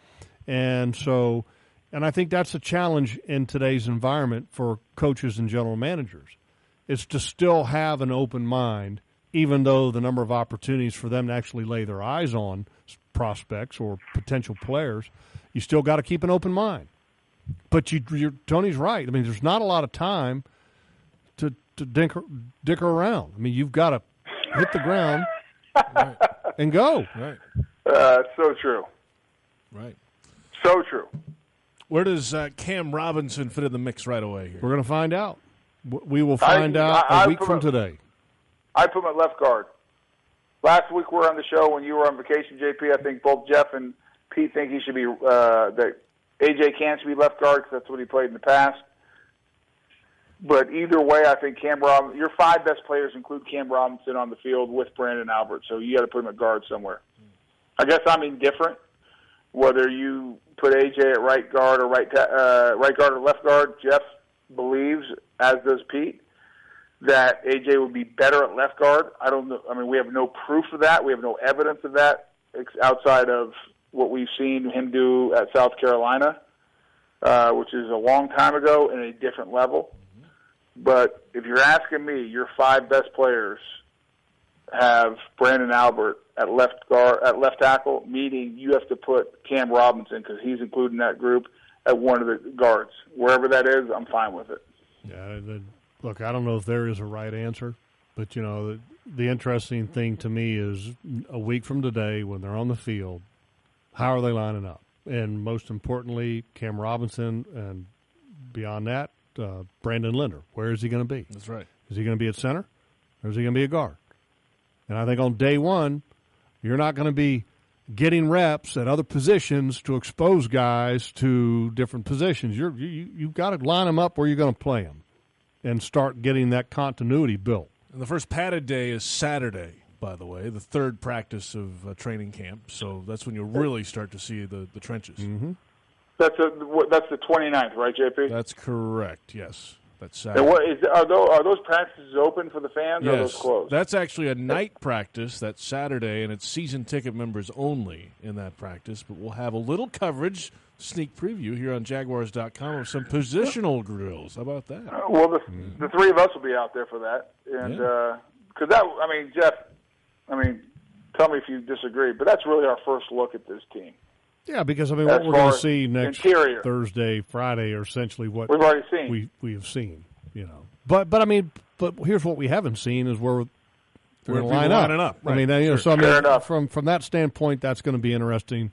Speaker 4: And so, and I think that's a challenge in today's environment for coaches and general managers, is to still have an open mind, even though the number of opportunities for them to actually lay their eyes on prospects or potential players, you still got to keep an open mind. But you, you're, Tony's right. I mean, there's not a lot of time to to dicker, dicker around. I mean, you've got to hit the ground
Speaker 3: Right.
Speaker 4: and go.
Speaker 3: Right.
Speaker 5: Uh, so true.
Speaker 3: Right.
Speaker 5: So true.
Speaker 3: Where does uh, Cam Robinson fit in the mix right away here?
Speaker 4: We're going to find out. W- We will find
Speaker 5: I-
Speaker 4: out
Speaker 5: I-
Speaker 4: a
Speaker 5: I
Speaker 4: week
Speaker 5: put
Speaker 4: from
Speaker 5: a-
Speaker 4: today.
Speaker 5: I put my left guard. Last week we were on the show when you were on vacation, J P. I think both Jeff and Pete think he should be, uh, that A J Can't should be left guard because that's what he played in the past. But either way, I think Cam Robinson, your five best players include Cam Robinson on the field with Brandon Albert, so you got to put him at guard somewhere. I guess I'm indifferent whether you put A J at right guard or right ta- uh, right guard or left guard. Jeff believes, as does Pete, that A J would be better at left guard. I don't know. I mean, we have no proof of that. We have no evidence of that outside of what we've seen him do at South Carolina, uh, which is a long time ago and a different level. But if you're asking me, your five best players have Brandon Albert at left guard, at left tackle, meaning you have to put Cam Robinson, because he's included in that group, at one of the guards. Wherever that is, I'm fine with it.
Speaker 4: Yeah, the, look, I don't know if there is a right answer, but, you know, the, the interesting thing to me is a week from today when they're on the field, how are they lining up? And most importantly, Cam Robinson, and beyond that, uh, Brandon Linder. Where is he going to be?
Speaker 3: That's right.
Speaker 4: Is he going to be at center? or is he going to be a guard? And I think on day one, you're not going to be getting reps at other positions to expose guys to different positions. You're, you, you've got to line them up where you're going to play them and start getting that continuity built.
Speaker 3: And the first padded day is Saturday, by the way, the third practice of uh, training camp. So that's when you'll really start to see the, the trenches.
Speaker 4: Mm-hmm.
Speaker 5: That's a, that's the twenty-ninth, right, J P?
Speaker 3: That's correct, yes. That's Saturday.
Speaker 5: And what is are those, are those practices open for the fans,
Speaker 3: yes.
Speaker 5: or are those closed?
Speaker 3: That's actually a night practice. That's Saturday, and it's season ticket members only in that practice. But we'll have a little coverage, sneak preview here on Jaguars dot com of some positional drills. How about that?
Speaker 5: Uh, well, the, mm-hmm. the three of us will be out there for that. And because yeah. uh, that, I mean, Jeff, I mean, tell me if you disagree, but that's really our first look at this team.
Speaker 4: Yeah, because, I mean, what
Speaker 5: as
Speaker 4: we're going to see next
Speaker 5: interior.
Speaker 4: Thursday, Friday are essentially what
Speaker 5: we've already seen.
Speaker 4: We, we have seen, you know. But, but I mean, but here's what we haven't seen is where we're going to line up.
Speaker 3: up. Right.
Speaker 4: I mean, you know,
Speaker 3: sure.
Speaker 4: so I mean,
Speaker 5: Fair enough.
Speaker 4: from, from that standpoint, that's going to be interesting.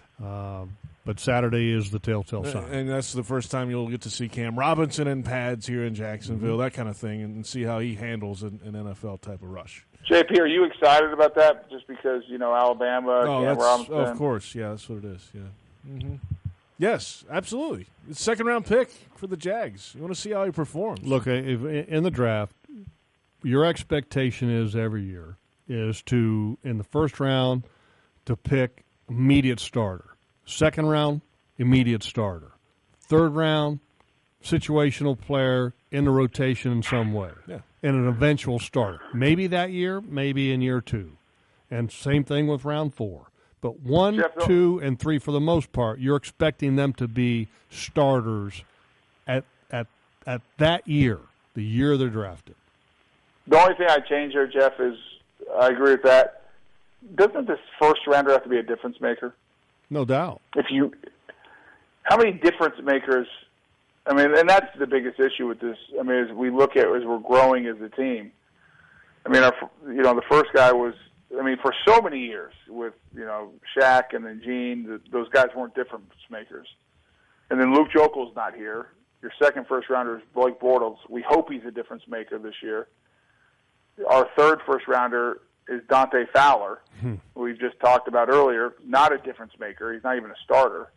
Speaker 4: Uh, but Saturday is the telltale sign.
Speaker 3: And that's the first time you'll get to see Cam Robinson in pads here in Jacksonville, mm-hmm. that kind of thing, and see how he handles an, an N F L type of rush.
Speaker 5: J P, are you excited about that just because, you know, Alabama,
Speaker 3: oh,
Speaker 5: Cam
Speaker 3: that's,
Speaker 5: Robinson?
Speaker 3: Of course, yeah, that's what it is, yeah. Mm-hmm. Yes, absolutely. It's second round pick for the Jags. You want to see how he performs.
Speaker 4: Look, if, in the draft, your expectation is every year is to, in the first round, to pick immediate starter. Second round, immediate starter. Third round, situational player in the rotation in some way.
Speaker 3: Yeah.
Speaker 4: And an eventual starter. Maybe that year, maybe in year two. And same thing with round four. But one,
Speaker 5: Jeff,
Speaker 4: two, and three, for the most part, you're expecting them to be starters at at at that year, the year they're drafted.
Speaker 5: The only thing I change there, Jeff, is I agree with that. Doesn't this first rounder have to be a difference maker?
Speaker 4: No doubt.
Speaker 5: If you, how many difference makers? I mean, and that's the biggest issue with this. I mean, as we look at as we're growing as a team. I mean, our, you know, the first guy was. I mean, for so many years with, you know, Shaq and then Gene, the, those guys weren't difference makers. And then Luke Jokel's not here. Your second first rounder is Blake Bortles. We hope he's a difference maker this year. Our third first rounder is Dante Fowler, hmm. who we've just talked about earlier, not a difference maker. He's not even a starter.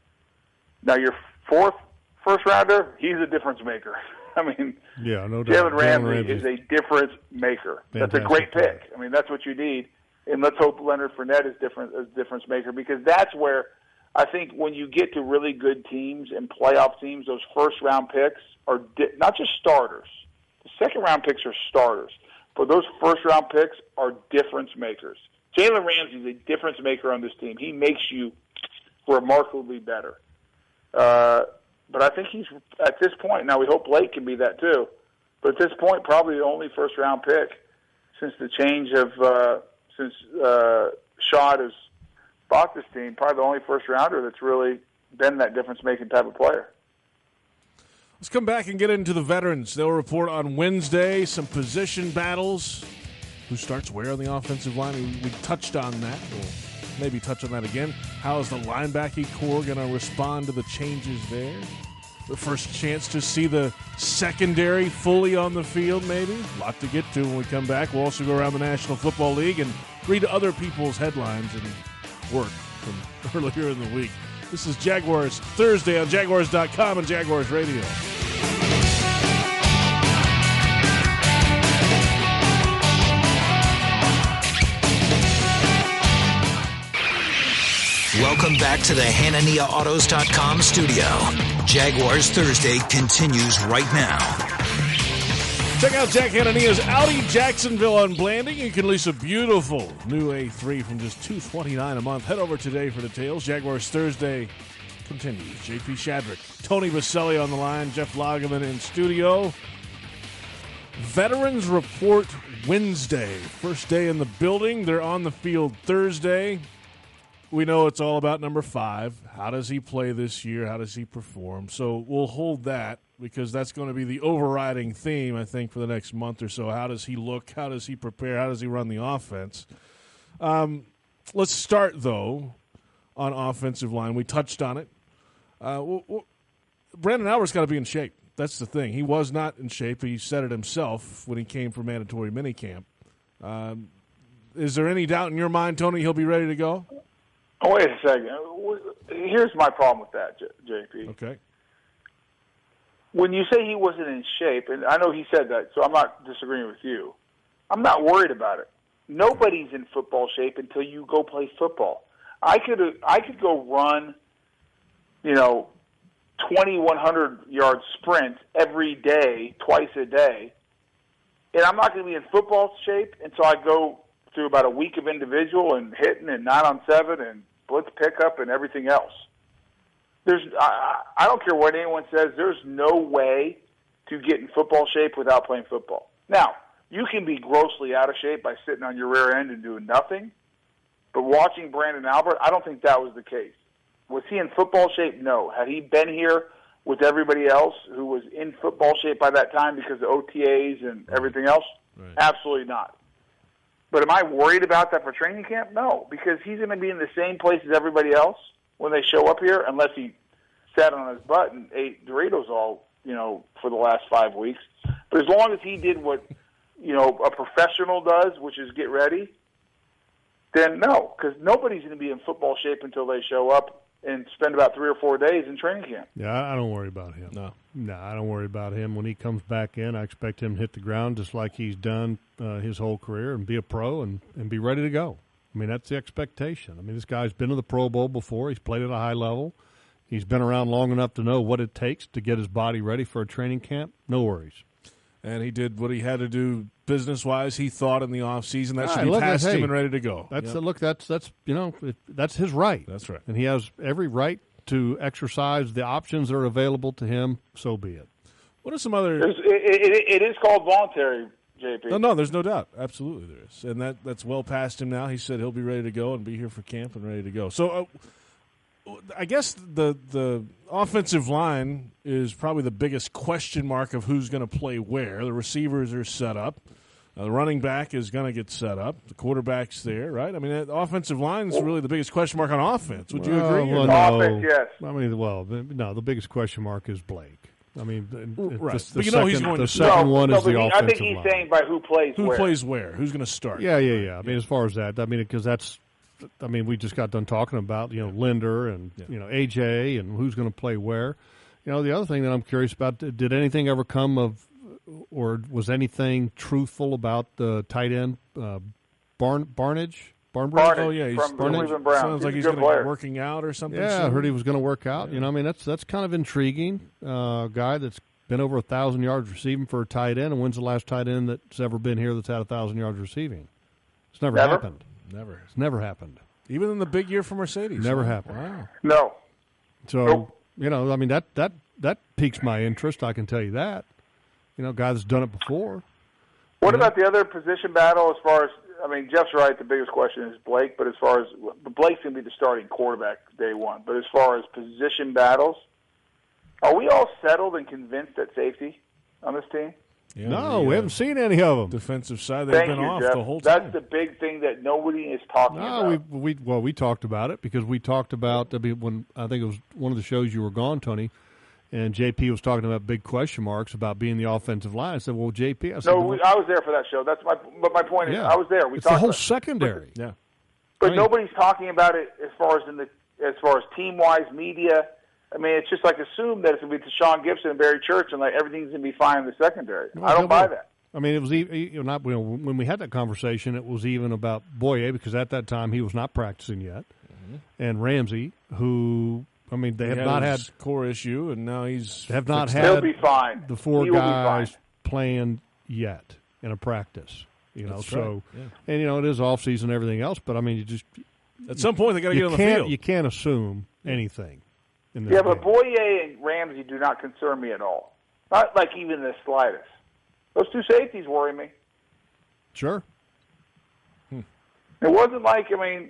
Speaker 5: Now, your fourth first rounder, he's a difference maker. I mean,
Speaker 4: yeah, no doubt.
Speaker 5: Jalen Ramsey is a difference maker.
Speaker 4: Fantastic
Speaker 5: that's a great
Speaker 4: player.
Speaker 5: pick. I mean, that's what you need. And let's hope Leonard Fournette is different as difference maker, because that's where I think when you get to really good teams and playoff teams, those first round picks are di- not just starters. The second round picks are starters, but those first round picks are difference makers. Jalen Ramsey is a difference maker on this team. He makes you remarkably better. Uh, But I think he's, at this point, now we hope Blake can be that too, but at this point, probably the only first-round pick since the change of, uh, since uh, Shaw has bought this team, probably the only first-rounder that's really been that difference-making type of player.
Speaker 3: Let's come back and get into the veterans. They'll report on Wednesday, some position battles. Who starts where on the offensive line? We, we touched on that. We'll maybe touch on that again. How is the linebacking core going to respond to the changes there? The first chance to see the secondary fully on the field, maybe. A lot to get to when we come back. We'll also go around the National Football League and read other people's headlines and work from earlier in the week. This is Jaguars Thursday on Jaguars dot com and Jaguars Radio.
Speaker 1: Welcome back to the Hanania Autos dot com studio. Jaguars Thursday continues right now.
Speaker 3: Check out Jack Hanania's Audi Jacksonville on Blanding. You can lease a beautiful new A three from just two hundred twenty-nine dollars a month. Head over today for details. Jaguars Thursday continues. J P Shadrick, Tony Baselli on the line, Jeff Lageman in studio. Veterans report Wednesday. First day in the building. They're on the field Thursday. We know it's all about number five. How does he play this year? How does he perform? So we'll hold that because that's going to be the overriding theme, I think, for the next month or so. How does he look? How does he prepare? How does he run the offense? Um, let's start, though, on offensive line. We touched on it. Uh, w- w- Brandon Albert's got to be in shape. That's the thing. He was not in shape. He said it himself when he came for mandatory minicamp. Um, is there any doubt in your mind, Tony, he'll be ready to go?
Speaker 5: Oh, wait a second. Here's my problem with that, J P.
Speaker 3: Okay.
Speaker 5: When you say he wasn't in shape, and I know he said that, so I'm not disagreeing with you, I'm not worried about it. Nobody's in football shape until you go play football. I could I could go run, you know, twenty-one hundred yard sprint every day, twice a day, and I'm not going to be in football shape until I go through about a week of individual and hitting and nine on seven and blitz pickup and everything else. There's I, I don't care what anyone says. There's no way to get in football shape without playing football. Now, you can be grossly out of shape by sitting on your rear end and doing nothing, but watching Brandon Albert, I don't think that was the case. Was he in football shape? No. Had he been here with everybody else who was in football shape by that time because of O T As and everything else? Right. Absolutely not. But am I worried about that for training camp? No, because he's going to be in the same place as everybody else when they show up here, unless he sat on his butt and ate Doritos all, you know, for the last five weeks. But as long as he did what, you know, a professional does, which is get ready, then no, because nobody's going to be in football shape until they show up and spend about three or four days in training camp.
Speaker 4: Yeah, I don't worry about him. No. No, I don't worry about him. When he comes back in, I expect him to hit the ground just like he's done uh, his whole career and be a pro and, and be ready to go. I mean, that's the expectation. I mean, this guy's been to the Pro Bowl before. He's played at a high level. He's been around long enough to know what it takes to get his body ready for a training camp. No worries.
Speaker 3: And he did what he had to do business-wise, he thought, in the offseason. That
Speaker 4: All
Speaker 3: should
Speaker 4: right,
Speaker 3: be
Speaker 4: look,
Speaker 3: past
Speaker 4: hey,
Speaker 3: him and ready to go.
Speaker 4: That's
Speaker 3: yep.
Speaker 4: uh, Look, that's, that's you know, it, that's his right.
Speaker 3: That's right.
Speaker 4: And he has every right to exercise the options that are available to him, so be it.
Speaker 3: What are some other...
Speaker 5: It, it, it is called voluntary, J P.
Speaker 3: No, no, there's no doubt. Absolutely there is. And that, that's well past him now. He said he'll be ready to go and be here for camp and ready to go. So uh, I guess the the offensive line is probably the biggest question mark of who's going to play where. The receivers are set up. Uh, the running back is going to get set up. The quarterback's there, right? I mean, the offensive line is really the biggest question mark on offense. Would you
Speaker 4: well,
Speaker 3: agree?
Speaker 4: Well,
Speaker 3: no.
Speaker 5: Offense, yes.
Speaker 4: I mean, well, no, the biggest question mark is Blake. I mean,
Speaker 3: right.
Speaker 4: the, the
Speaker 3: but you
Speaker 4: second,
Speaker 3: know he's going
Speaker 4: the
Speaker 3: to
Speaker 4: second
Speaker 5: no,
Speaker 4: one
Speaker 5: no,
Speaker 4: is the
Speaker 5: he,
Speaker 4: offensive
Speaker 5: I think he's
Speaker 4: line.
Speaker 5: saying by who plays
Speaker 3: who
Speaker 5: where.
Speaker 3: plays where? Who's going to start?
Speaker 4: Yeah, yeah, yeah. I mean, as far as that, I mean, because that's, I mean, we just got done talking about, you know, Linder and, yeah. you know, A J and who's going to play where. You know, the other thing that I'm curious about, did anything ever come of, or was anything truthful about the tight end, uh, Barn, Barnage? Barnbridge?
Speaker 5: Barnage
Speaker 3: oh, yeah. He's
Speaker 5: from
Speaker 3: Barnage.
Speaker 5: Cleveland Browns.
Speaker 3: Sounds
Speaker 5: he's
Speaker 3: like he's
Speaker 5: going to
Speaker 3: be working out or something.
Speaker 4: Yeah,
Speaker 3: soon.
Speaker 4: I heard he was going to work out. Yeah. You know, I mean, that's that's kind of intriguing. Uh, guy that's been over a thousand yards receiving for a tight end, and when's the last tight end that's ever been here that's had a thousand yards receiving? It's never,
Speaker 5: never?
Speaker 4: happened.
Speaker 3: Never.
Speaker 4: It's never happened.
Speaker 3: Even in the big year for Mercedes.
Speaker 4: Never
Speaker 3: huh?
Speaker 4: happened.
Speaker 3: Wow.
Speaker 5: No.
Speaker 4: So,
Speaker 5: Nope.
Speaker 4: you know, I mean, that, that, that piques my interest, I can tell you that. You know, a guy that's done it before.
Speaker 5: What
Speaker 4: you know?
Speaker 5: about the other position battle as far as, I mean, Jeff's right, the biggest question is Blake, but as far as, Blake's going to be the starting quarterback day one, but as far as position battles, are we all settled and convinced at safety on this team?
Speaker 3: Yeah,
Speaker 4: no,
Speaker 3: the,
Speaker 4: we
Speaker 3: uh,
Speaker 4: haven't seen any of them.
Speaker 3: Defensive side, they've
Speaker 5: Thank
Speaker 3: been
Speaker 5: you,
Speaker 3: off
Speaker 5: Jeff.
Speaker 3: the whole time.
Speaker 5: That's the big thing that nobody is talking
Speaker 4: No,
Speaker 5: about.
Speaker 4: we, we well, we talked about it because we talked about, I mean, when I think it was one of the shows you were gone, Tony, and J P was talking about big question marks about being the offensive line. I said, well, J P, I said,
Speaker 5: no,
Speaker 4: well,
Speaker 5: we, I was there for that show. That's my, but my point is,
Speaker 4: yeah.
Speaker 5: I was there. We
Speaker 4: it's the
Speaker 5: talked
Speaker 4: whole
Speaker 5: about,
Speaker 4: secondary.
Speaker 3: yeah.
Speaker 5: but
Speaker 4: I mean,
Speaker 5: nobody's talking about it as far as in the as far as team wise media. I mean, it's just like assume that it's going to be Deshaun Gibson and Barry Church, and like everything's going to be fine in the secondary.
Speaker 4: Well,
Speaker 5: I don't buy
Speaker 4: nobody-
Speaker 5: that.
Speaker 4: I mean, it was even you know, not you know, when we had that conversation. It was even about Boye because at that time he was not practicing yet, mm-hmm. and Ramsey, who I mean, they
Speaker 3: He
Speaker 4: have
Speaker 3: had
Speaker 4: not had
Speaker 3: his core issue, and now he's
Speaker 4: have not
Speaker 3: fixed
Speaker 5: He'll
Speaker 4: had
Speaker 5: be fine.
Speaker 4: the four
Speaker 5: He will be
Speaker 4: guys
Speaker 5: fine.
Speaker 4: playing yet in a practice. You know,
Speaker 3: That's
Speaker 4: so
Speaker 3: right. Yeah.
Speaker 4: and you know it is off season and everything else, but I mean, you just
Speaker 3: At some point, they got to get
Speaker 4: you
Speaker 3: on the
Speaker 4: can't
Speaker 3: field.
Speaker 4: you can't assume anything. In this
Speaker 5: Yeah, but
Speaker 4: game.
Speaker 5: Boye and Ramsey do not concern me at all. Not like even the slightest. Those two safeties worry me.
Speaker 4: Sure.
Speaker 5: It wasn't like, I mean,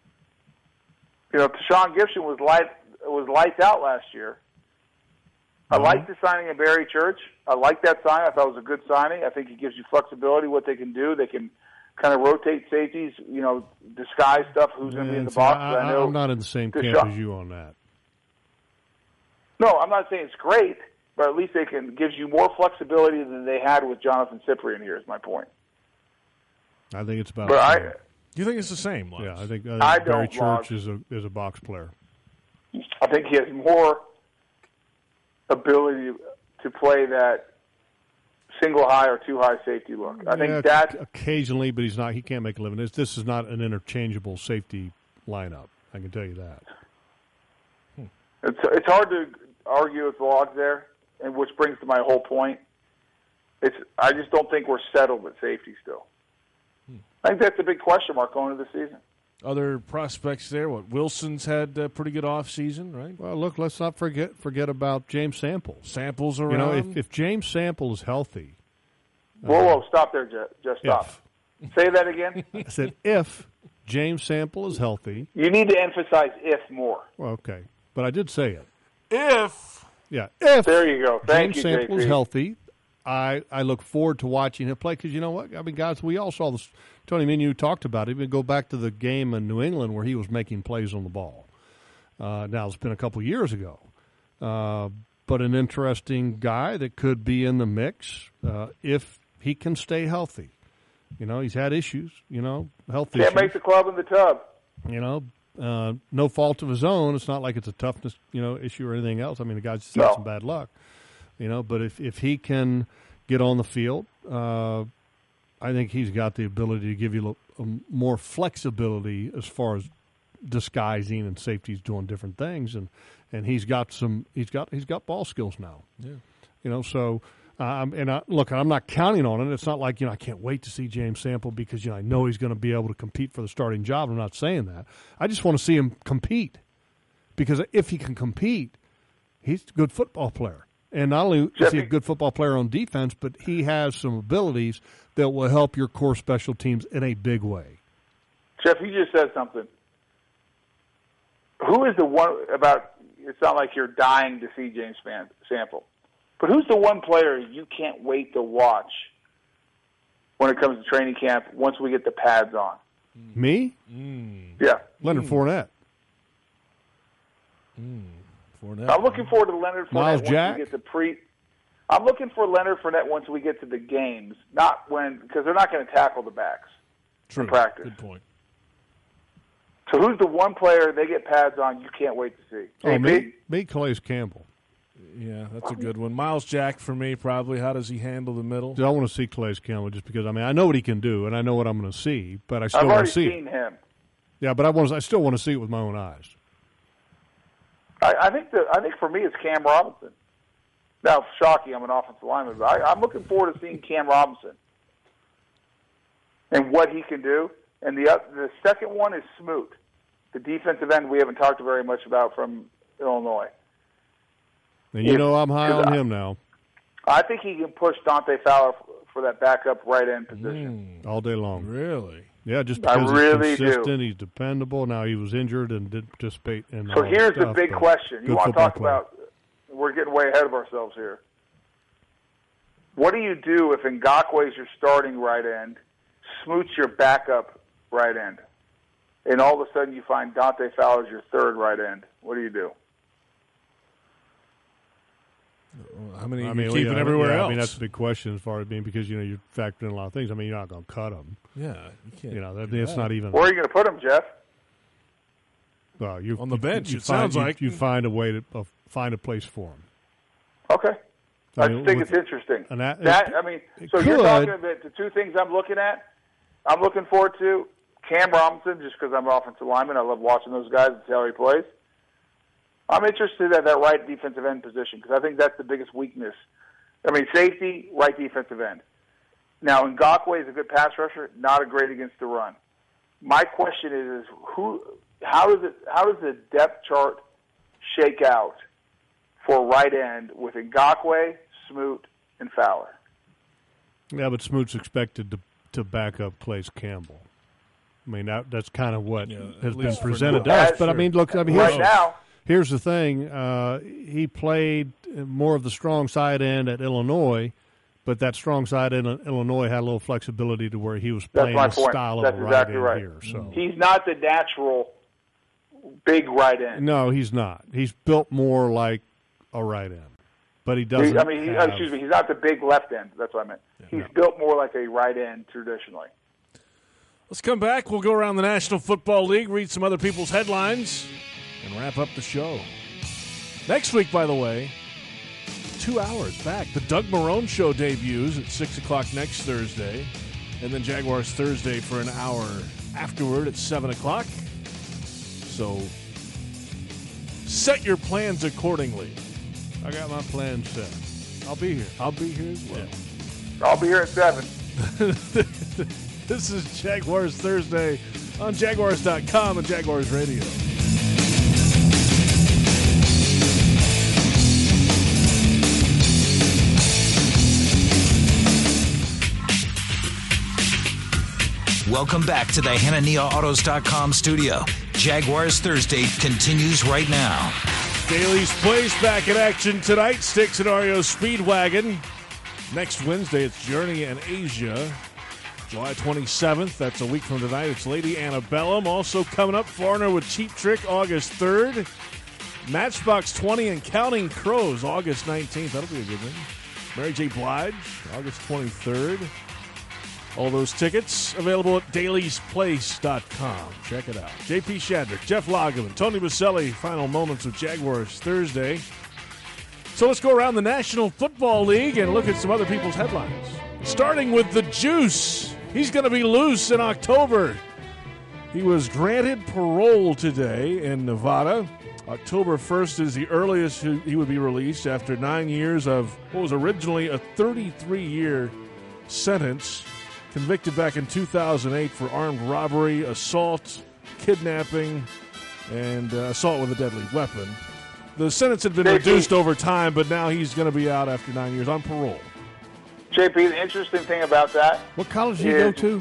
Speaker 5: you know, Deshaun Gibson was light was lights out last year. I
Speaker 4: Mm-hmm.
Speaker 5: like the signing of Barry Church. I like that sign. I thought it was a good signing. I think it gives you flexibility, what they can do. They can kind of rotate safeties, you know, disguise stuff, who's going to be in
Speaker 4: Man,
Speaker 5: the
Speaker 4: see,
Speaker 5: box.
Speaker 4: I,
Speaker 5: know
Speaker 4: I'm not in the same camp
Speaker 5: Deshaun-
Speaker 4: as you on that.
Speaker 5: No, I'm not saying it's great. but at least they can gives you more flexibility than they had with Jonathan Cyprien. Here is my point.
Speaker 4: I think it's about.
Speaker 5: But I,
Speaker 3: Do you think it's the same? Lance?
Speaker 4: yeah, I think, I think
Speaker 5: I
Speaker 4: Barry
Speaker 5: don't,
Speaker 4: Church
Speaker 5: Log.
Speaker 4: is a is a box player.
Speaker 5: I think he has more ability to play that single high or two high safety look. I think
Speaker 4: yeah,
Speaker 5: that
Speaker 4: occasionally, but he's not. He can't make a living. This this is not an interchangeable safety lineup. I can tell you that.
Speaker 5: it's it's hard to argue with Log there, and which brings to my whole point. It's I just don't think we're settled at safety still. Hmm. I think that's a big question mark going into the season.
Speaker 3: Other prospects there. What Wilson's had a pretty good off season, right?
Speaker 4: Well, look, let's not forget forget about James Sample.
Speaker 3: Samples around.
Speaker 4: You know, if, if James Sample is healthy,
Speaker 5: Whoa, whoa, stop there, Jeff. Just stop.
Speaker 4: If.
Speaker 5: Say that again.
Speaker 4: I said if James Sample is healthy.
Speaker 5: You need to emphasize if more.
Speaker 4: Well, okay, but I did say it.
Speaker 3: If
Speaker 4: Yeah, if
Speaker 5: There you go. Thank
Speaker 4: James
Speaker 5: you,
Speaker 4: Sample
Speaker 5: J
Speaker 4: is
Speaker 5: P.
Speaker 4: healthy, I I look forward to watching him play because you know what? I mean, guys, we all saw this. Tony, me and you talked about it. We go back to the game in New England where he was making plays on the ball. Uh, now, it's been a couple years ago. Uh, but an interesting guy that could be in the mix uh, if he can stay healthy. You know, he's had issues, you know, health
Speaker 5: Can't
Speaker 4: issues.
Speaker 5: make the club in the tub.
Speaker 4: You know, uh, no fault of his own. It's not like it's a toughness, you know, issue or anything else. I mean, the guy's just had
Speaker 5: No.
Speaker 4: some bad luck. You know, but if, if he can get on the field, uh, I think he's got the ability to give you a, a more flexibility as far as disguising and safeties doing different things, and, and he's got some he's got he's got ball skills now.
Speaker 3: Yeah.
Speaker 4: You know, so um, and I, look, I'm not counting on it. It's not like you know I can't wait to see James Sample because you know I know he's going to be able to compete for the starting job. I'm not saying that. I just want to see him compete because if he can compete, he's a good football player. And not only is he a good football player on defense, but he has some abilities that will help your core special teams in a big way.
Speaker 5: Jeff, you just said something. Who is the one about? It's not like you're dying to see James Sample, but who's the one player you can't wait to watch when it comes to training camp once we get the pads on?
Speaker 4: Me?
Speaker 3: Mm.
Speaker 5: Yeah,
Speaker 4: Leonard
Speaker 3: Mm.
Speaker 4: Fournette.
Speaker 3: Mm. Fournette.
Speaker 5: I'm looking forward to Leonard Fournette
Speaker 4: Miles
Speaker 5: once
Speaker 4: Jack?
Speaker 5: we get to pre. I'm looking for Leonard Fournette once we get to the games, not when because they're not going to tackle the backs
Speaker 3: True.
Speaker 5: in practice.
Speaker 3: Good point.
Speaker 5: So who's the one player they get pads on you can't wait to see?
Speaker 4: Oh,
Speaker 5: J P?
Speaker 4: me, me, Calais Campbell.
Speaker 3: Yeah, that's a good one. Miles Jack for me, probably. How does he handle the middle?
Speaker 4: I want to see Calais Campbell just because I mean I know what he can do and I know what I'm going to see, but I still
Speaker 5: I've
Speaker 4: want
Speaker 5: already
Speaker 4: to see
Speaker 5: seen
Speaker 4: it.
Speaker 5: him.
Speaker 4: Yeah, but I want to, I still want to see it with my own eyes.
Speaker 5: I, I think the I think for me it's Cam Robinson. Now, shocking, I'm an offensive lineman, but I, I'm looking forward to seeing Cam Robinson and what he can do. And the uh, the second one is Smoot, the defensive end we haven't talked very much about from Illinois.
Speaker 4: And you
Speaker 5: If-
Speaker 4: know I'm high
Speaker 5: 'cause
Speaker 4: on
Speaker 5: I-
Speaker 4: him now
Speaker 5: I think he can push Dante Fowler f- for that backup right end position.
Speaker 3: Mm,
Speaker 4: all day long.
Speaker 3: really?
Speaker 4: Yeah, just
Speaker 5: I
Speaker 4: because
Speaker 5: really
Speaker 4: he's
Speaker 5: do.
Speaker 4: consistent, he's dependable. Now he was injured and didn't participate in
Speaker 5: So
Speaker 4: all
Speaker 5: here's
Speaker 4: that
Speaker 5: the
Speaker 4: stuff,
Speaker 5: big
Speaker 4: but
Speaker 5: question. You
Speaker 4: good
Speaker 5: want to
Speaker 4: football
Speaker 5: talk
Speaker 4: player.
Speaker 5: about? We're getting way ahead of ourselves here. What do you do if Ngakwe is your starting right end, Smoot's your backup right end, and all of a sudden you find Dante Fowler's your third right end? What do you do?
Speaker 3: How many are
Speaker 4: I
Speaker 3: you
Speaker 4: mean,
Speaker 3: keeping
Speaker 4: yeah,
Speaker 3: everywhere
Speaker 4: yeah,
Speaker 3: else?
Speaker 4: I mean, that's a big question as far as being because you know you're factoring in a lot of things. I mean, you're not going to cut them.
Speaker 3: yeah, you can't.
Speaker 4: You know, that,
Speaker 3: do
Speaker 4: it's
Speaker 3: that.
Speaker 4: not even.
Speaker 5: Where are you going to put him, Jeff?
Speaker 4: Well, you,
Speaker 3: On the
Speaker 4: you-
Speaker 3: bench,
Speaker 4: You
Speaker 3: it
Speaker 4: find,
Speaker 3: sounds
Speaker 4: you,
Speaker 3: like.
Speaker 4: you find a way to uh, find a place for him.
Speaker 5: Okay. I,
Speaker 4: I mean,
Speaker 5: just think
Speaker 4: with-
Speaker 5: it's interesting.
Speaker 4: and that-
Speaker 5: that
Speaker 4: it-
Speaker 5: I mean,
Speaker 4: it
Speaker 5: so you're
Speaker 4: could-
Speaker 5: talking about the two things I'm looking at. I'm looking forward to Cam Robinson, just because I'm an offensive lineman. I love watching those guys and see how he plays. I'm interested at that right defensive end position because I think that's the biggest weakness. I mean, safety, right defensive end. Now, Ngakwe is a good pass rusher, not a great against the run. My question is, is who? How does it? How does the depth chart shake out for right end with Ngakwe, Smoot, and Fowler?
Speaker 4: Yeah, but Smoot's expected to to back up Calais Campbell. I mean, that that's kind of what
Speaker 3: Yeah,
Speaker 4: has
Speaker 3: at
Speaker 4: been
Speaker 3: least for
Speaker 4: presented to
Speaker 5: now.
Speaker 4: us. But I
Speaker 3: Sure.
Speaker 4: mean, look, I mean, here's,
Speaker 5: Right now,
Speaker 4: here's the thing: uh, he played more of the strong side end at Illinois, but that strong side end at Illinois had a little flexibility to where he was
Speaker 5: That's
Speaker 4: playing
Speaker 5: my
Speaker 4: the
Speaker 5: point.
Speaker 4: style
Speaker 5: That's
Speaker 4: of a right
Speaker 5: exactly
Speaker 4: end
Speaker 5: right.
Speaker 4: here. So
Speaker 5: he's not the natural big right end.
Speaker 4: no, he's not. He's built more like a right end. But he doesn't.
Speaker 5: He, I mean, he,
Speaker 4: have...
Speaker 5: excuse me. He's not the big left end. That's what I meant.
Speaker 3: Yeah,
Speaker 5: he's
Speaker 3: no.
Speaker 5: built more like a right end traditionally.
Speaker 3: Let's come back. We'll go around the National Football League, read some other people's headlines, and wrap up the show. Next week, by the way, two hours back. The Doug Marrone Show debuts at six o'clock next Thursday, and then Jaguars Thursday for an hour afterward at seven o'clock. So set your plans accordingly.
Speaker 4: I got my plan set. I'll be here.
Speaker 3: I'll be here as well.
Speaker 5: I'll be here at seven.
Speaker 3: This is Jaguars Thursday on Jaguars dot com and Jaguars Radio.
Speaker 1: Welcome back to the Hanania Autos dot com studio. Jaguars Thursday continues right now.
Speaker 3: Daly's Place back in action tonight. Sticks and Oreo Speedwagon. Next Wednesday, it's Journey and Asia. July twenty-seventh, that's a week from tonight. It's Lady Antebellum. Also coming up, Foreigner with Cheap Trick, August third. Matchbox twenty and Counting Crows, August nineteenth. That'll be a good one. Mary J. Blige, August twenty-third. All those tickets available at Daly's Place dot com. Check it out. J P Shadrick, Jeff Lageman, Tony Baselli, final moments of Jaguars Thursday. So let's go around the National Football League and look at some other people's headlines. Starting with the Juice. He's going to be loose in October. He was granted parole today in Nevada. October first is the earliest he would be released after nine years of what was originally a thirty-three-year sentence. Convicted back in two thousand eight for armed robbery, assault, kidnapping, and uh, assault with a deadly weapon. The sentence had been
Speaker 5: J P.
Speaker 3: reduced over time, but now he's going to be out after nine years on parole.
Speaker 5: J P, the interesting thing about that,
Speaker 4: What college did you go
Speaker 5: is-
Speaker 4: to?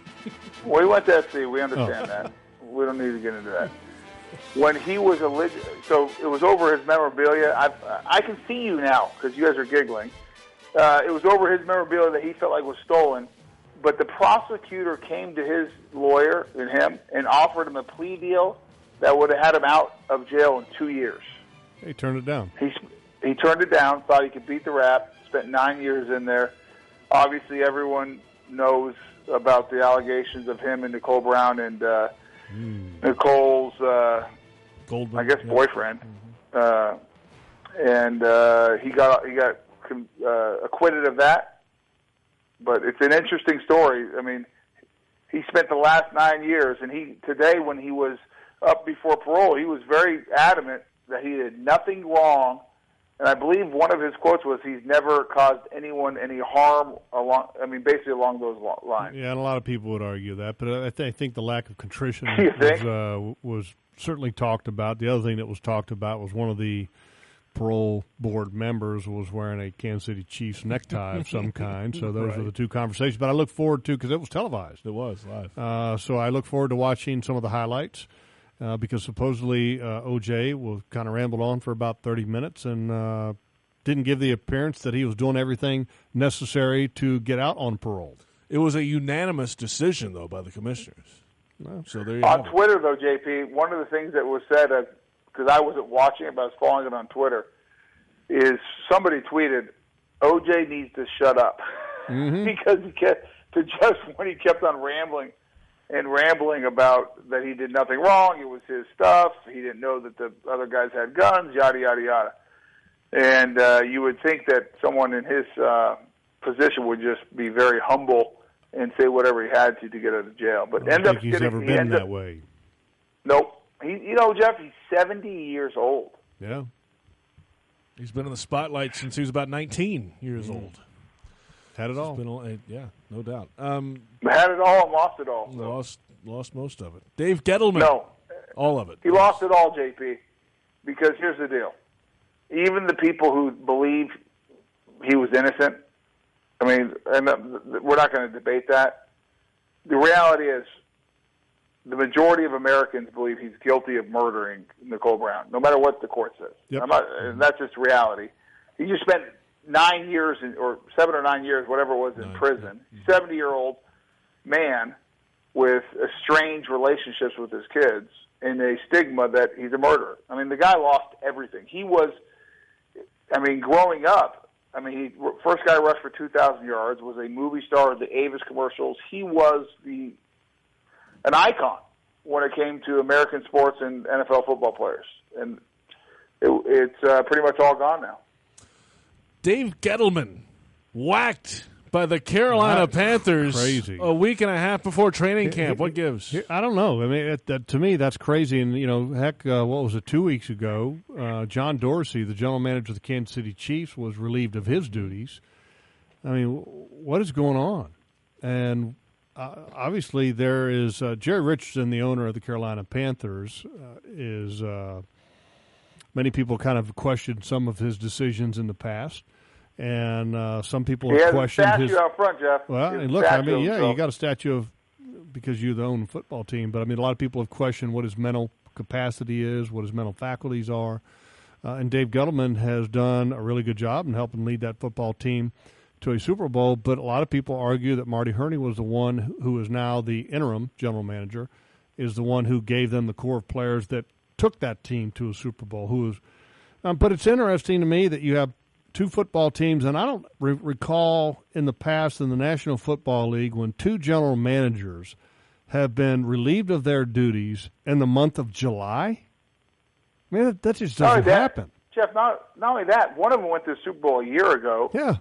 Speaker 5: we went to S C. We understand
Speaker 4: Oh.
Speaker 5: that. We don't need to get into that. When he was a leg- so it was over his memorabilia. I I can see you now because you guys are giggling. Uh, it was over his memorabilia that he felt like was stolen. But the prosecutor came to his lawyer and him and offered him a plea deal that would have had him out of jail in two years.
Speaker 4: He turned it down.
Speaker 5: He he turned it down, thought he could beat the rap, spent nine years in there. Obviously, everyone knows about the allegations of him and Nicole Brown and uh,
Speaker 4: Mm.
Speaker 5: Nicole's, uh,
Speaker 3: Goldman,
Speaker 5: I guess,
Speaker 3: yeah.
Speaker 5: boyfriend. Uh, and uh, he got he got uh, acquitted of that. But it's an interesting story. I mean, he spent the last nine years, and he today when he was up before parole, he was very adamant that he did nothing wrong. And I believe one of his quotes was, "He's never caused anyone any harm along." I mean, basically along those lo- lines.
Speaker 4: Yeah, and a lot of people would argue that, but I, th- I think the lack of contrition
Speaker 5: You
Speaker 4: was,
Speaker 5: think?
Speaker 4: uh, was certainly talked about. The other thing that was talked about was one of the parole board members was wearing a Kansas City Chiefs necktie of some kind. So those
Speaker 3: Right.
Speaker 4: are the two conversations. But I look forward to, because it was televised.
Speaker 3: It was live.
Speaker 4: Uh, so I look forward to watching some of the highlights uh, because supposedly uh, O J will kind of rambled on for about thirty minutes and uh, didn't give the appearance that he was doing everything necessary to get out on parole.
Speaker 3: It was a unanimous decision, though, by the commissioners.
Speaker 4: No.
Speaker 3: So there you
Speaker 5: On
Speaker 3: have it.
Speaker 5: Twitter, though, J P, one of the things that was said, because I wasn't watching it, but I was following it on Twitter, is somebody tweeted, O J needs to shut up.
Speaker 4: Mm-hmm.
Speaker 5: because he kept, to just when he kept on rambling and rambling about that he did nothing wrong, it was his stuff, he didn't know that the other guys had guns, yada, yada, yada. And uh, you would think that someone in his uh, position would just be very humble and say whatever he had to to get out of jail. But
Speaker 4: I
Speaker 5: end
Speaker 4: don't
Speaker 5: up
Speaker 4: think he's
Speaker 5: getting,
Speaker 4: ever
Speaker 5: he
Speaker 4: been
Speaker 5: ended
Speaker 4: that
Speaker 5: up,
Speaker 4: way.
Speaker 5: Nope. He, you know, Jeff, he's seventy years old.
Speaker 4: Yeah.
Speaker 3: He's been in the spotlight since he was about nineteen years old.
Speaker 4: Had it all.
Speaker 3: It's been a- yeah, no doubt. Um,
Speaker 5: Had it all and lost it all. So.
Speaker 3: lost lost most of it. Dave Gettleman.
Speaker 5: No.
Speaker 3: All of it.
Speaker 5: He lost it all, J P, because here's the deal. Even the people who believe he was innocent, I mean, and we're not going to debate that. The reality is the majority of Americans believe he's guilty of murdering Nicole Brown, no matter what the court says.
Speaker 4: Yep.
Speaker 5: I'm not, and that's just reality. He just spent nine years, in, or seven or nine years, whatever it was, in
Speaker 3: Nine,
Speaker 5: prison. seventy-year-old man with estranged relationships with his kids and a stigma that he's a murderer. I mean, the guy lost everything. He was I mean, growing up, I mean, he first guy rushed for two thousand yards, was a movie star of the Avis commercials. He was the an icon when it came to American sports and N F L football players. And it, it's uh, pretty much all gone now.
Speaker 3: Dave Gettleman whacked by the Carolina
Speaker 4: That's
Speaker 3: Panthers
Speaker 4: crazy.
Speaker 3: a week and a half before training camp. What gives?
Speaker 4: I don't know. I mean, it, that, to me, that's crazy. And, you know, heck, uh, what was it, two weeks ago, uh, John Dorsey, the general manager of the Kansas City Chiefs, was relieved of his duties. I mean, what is going on? And uh, obviously there is uh, Jerry Richardson, the owner of the Carolina Panthers, uh, is uh, many people kind of questioned some of his decisions in the past. And uh, some people
Speaker 5: He
Speaker 4: have
Speaker 5: has a
Speaker 4: questioned
Speaker 5: statue
Speaker 4: his.
Speaker 5: out front, Jeff.
Speaker 4: Well,
Speaker 5: He has
Speaker 4: and
Speaker 5: a
Speaker 4: look, I
Speaker 5: statue
Speaker 4: mean,
Speaker 5: of
Speaker 4: yeah,
Speaker 5: himself.
Speaker 4: you got a statue of because you own the football team. But I mean, a lot of people have questioned what his mental capacity is, what his mental faculties are, uh, and Dave Gettleman has done a really good job in helping lead that football team to a Super Bowl. But a lot of people argue that Marty Herney was the one who is now the interim general manager, is the one who gave them the core of players that took that team to a Super Bowl. Who is, um, but it's interesting to me that you have two football teams, and I don't re- recall in the past in the National Football League when two general managers have been relieved of their duties in the month of July. I mean, that, that just
Speaker 5: Not only
Speaker 4: doesn't
Speaker 5: that,
Speaker 4: happen.
Speaker 5: Jeff, not, not only that, one of them went to the Super Bowl a year ago,
Speaker 4: Yeah,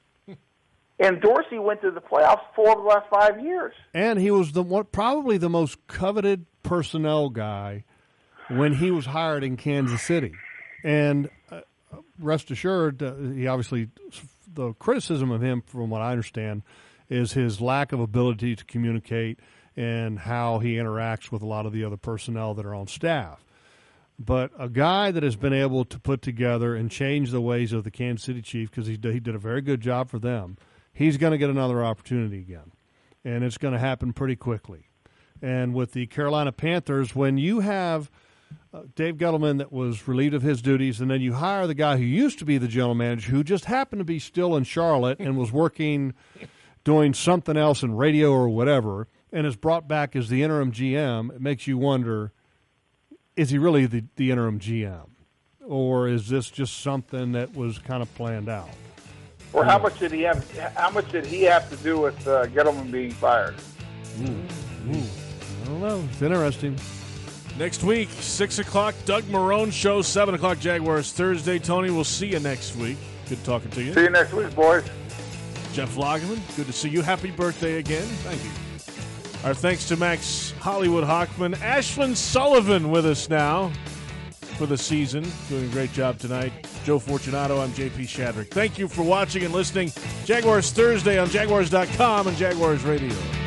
Speaker 5: and Dorsey went to the playoffs four of the last five years.
Speaker 4: and he was the one, probably the most coveted personnel guy when he was hired in Kansas City. And uh, rest assured, uh, he obviously, the criticism of him, from what I understand, is his lack of ability to communicate and how he interacts with a lot of the other personnel that are on staff. But a guy that has been able to put together and change the ways of the Kansas City Chiefs, because he, he did a very good job for them, he's going to get another opportunity again. And it's going to happen pretty quickly. And with the Carolina Panthers, when you have uh, Dave Gettleman that was relieved of his duties, and then you hire the guy who used to be the general manager, who just happened to be still in Charlotte and was working, doing something else in radio or whatever, and is brought back as the interim G M, it makes you wonder, is he really the, the interim G M? Or is this just something that was kind of planned out?
Speaker 5: Or how much did he have? How much did he have to do with uh, Gettleman being fired?
Speaker 4: Ooh, ooh. I don't know. It's interesting.
Speaker 3: Next week, six o'clock, Doug Marrone Show, seven o'clock, Jaguars Thursday. Tony, we'll see you next week. Good talking to you.
Speaker 5: See you next week, boys.
Speaker 3: Jeff Lageman, good to see you. Happy birthday again. Thank you. Our thanks to Max Hollywood Hockman. Ashlyn Sullivan with us now for the season. Doing a great job tonight. Joe Fortunato, I'm J P Shadrick. Thank you for watching and listening. Jaguars Thursday on Jaguars dot com and Jaguars Radio.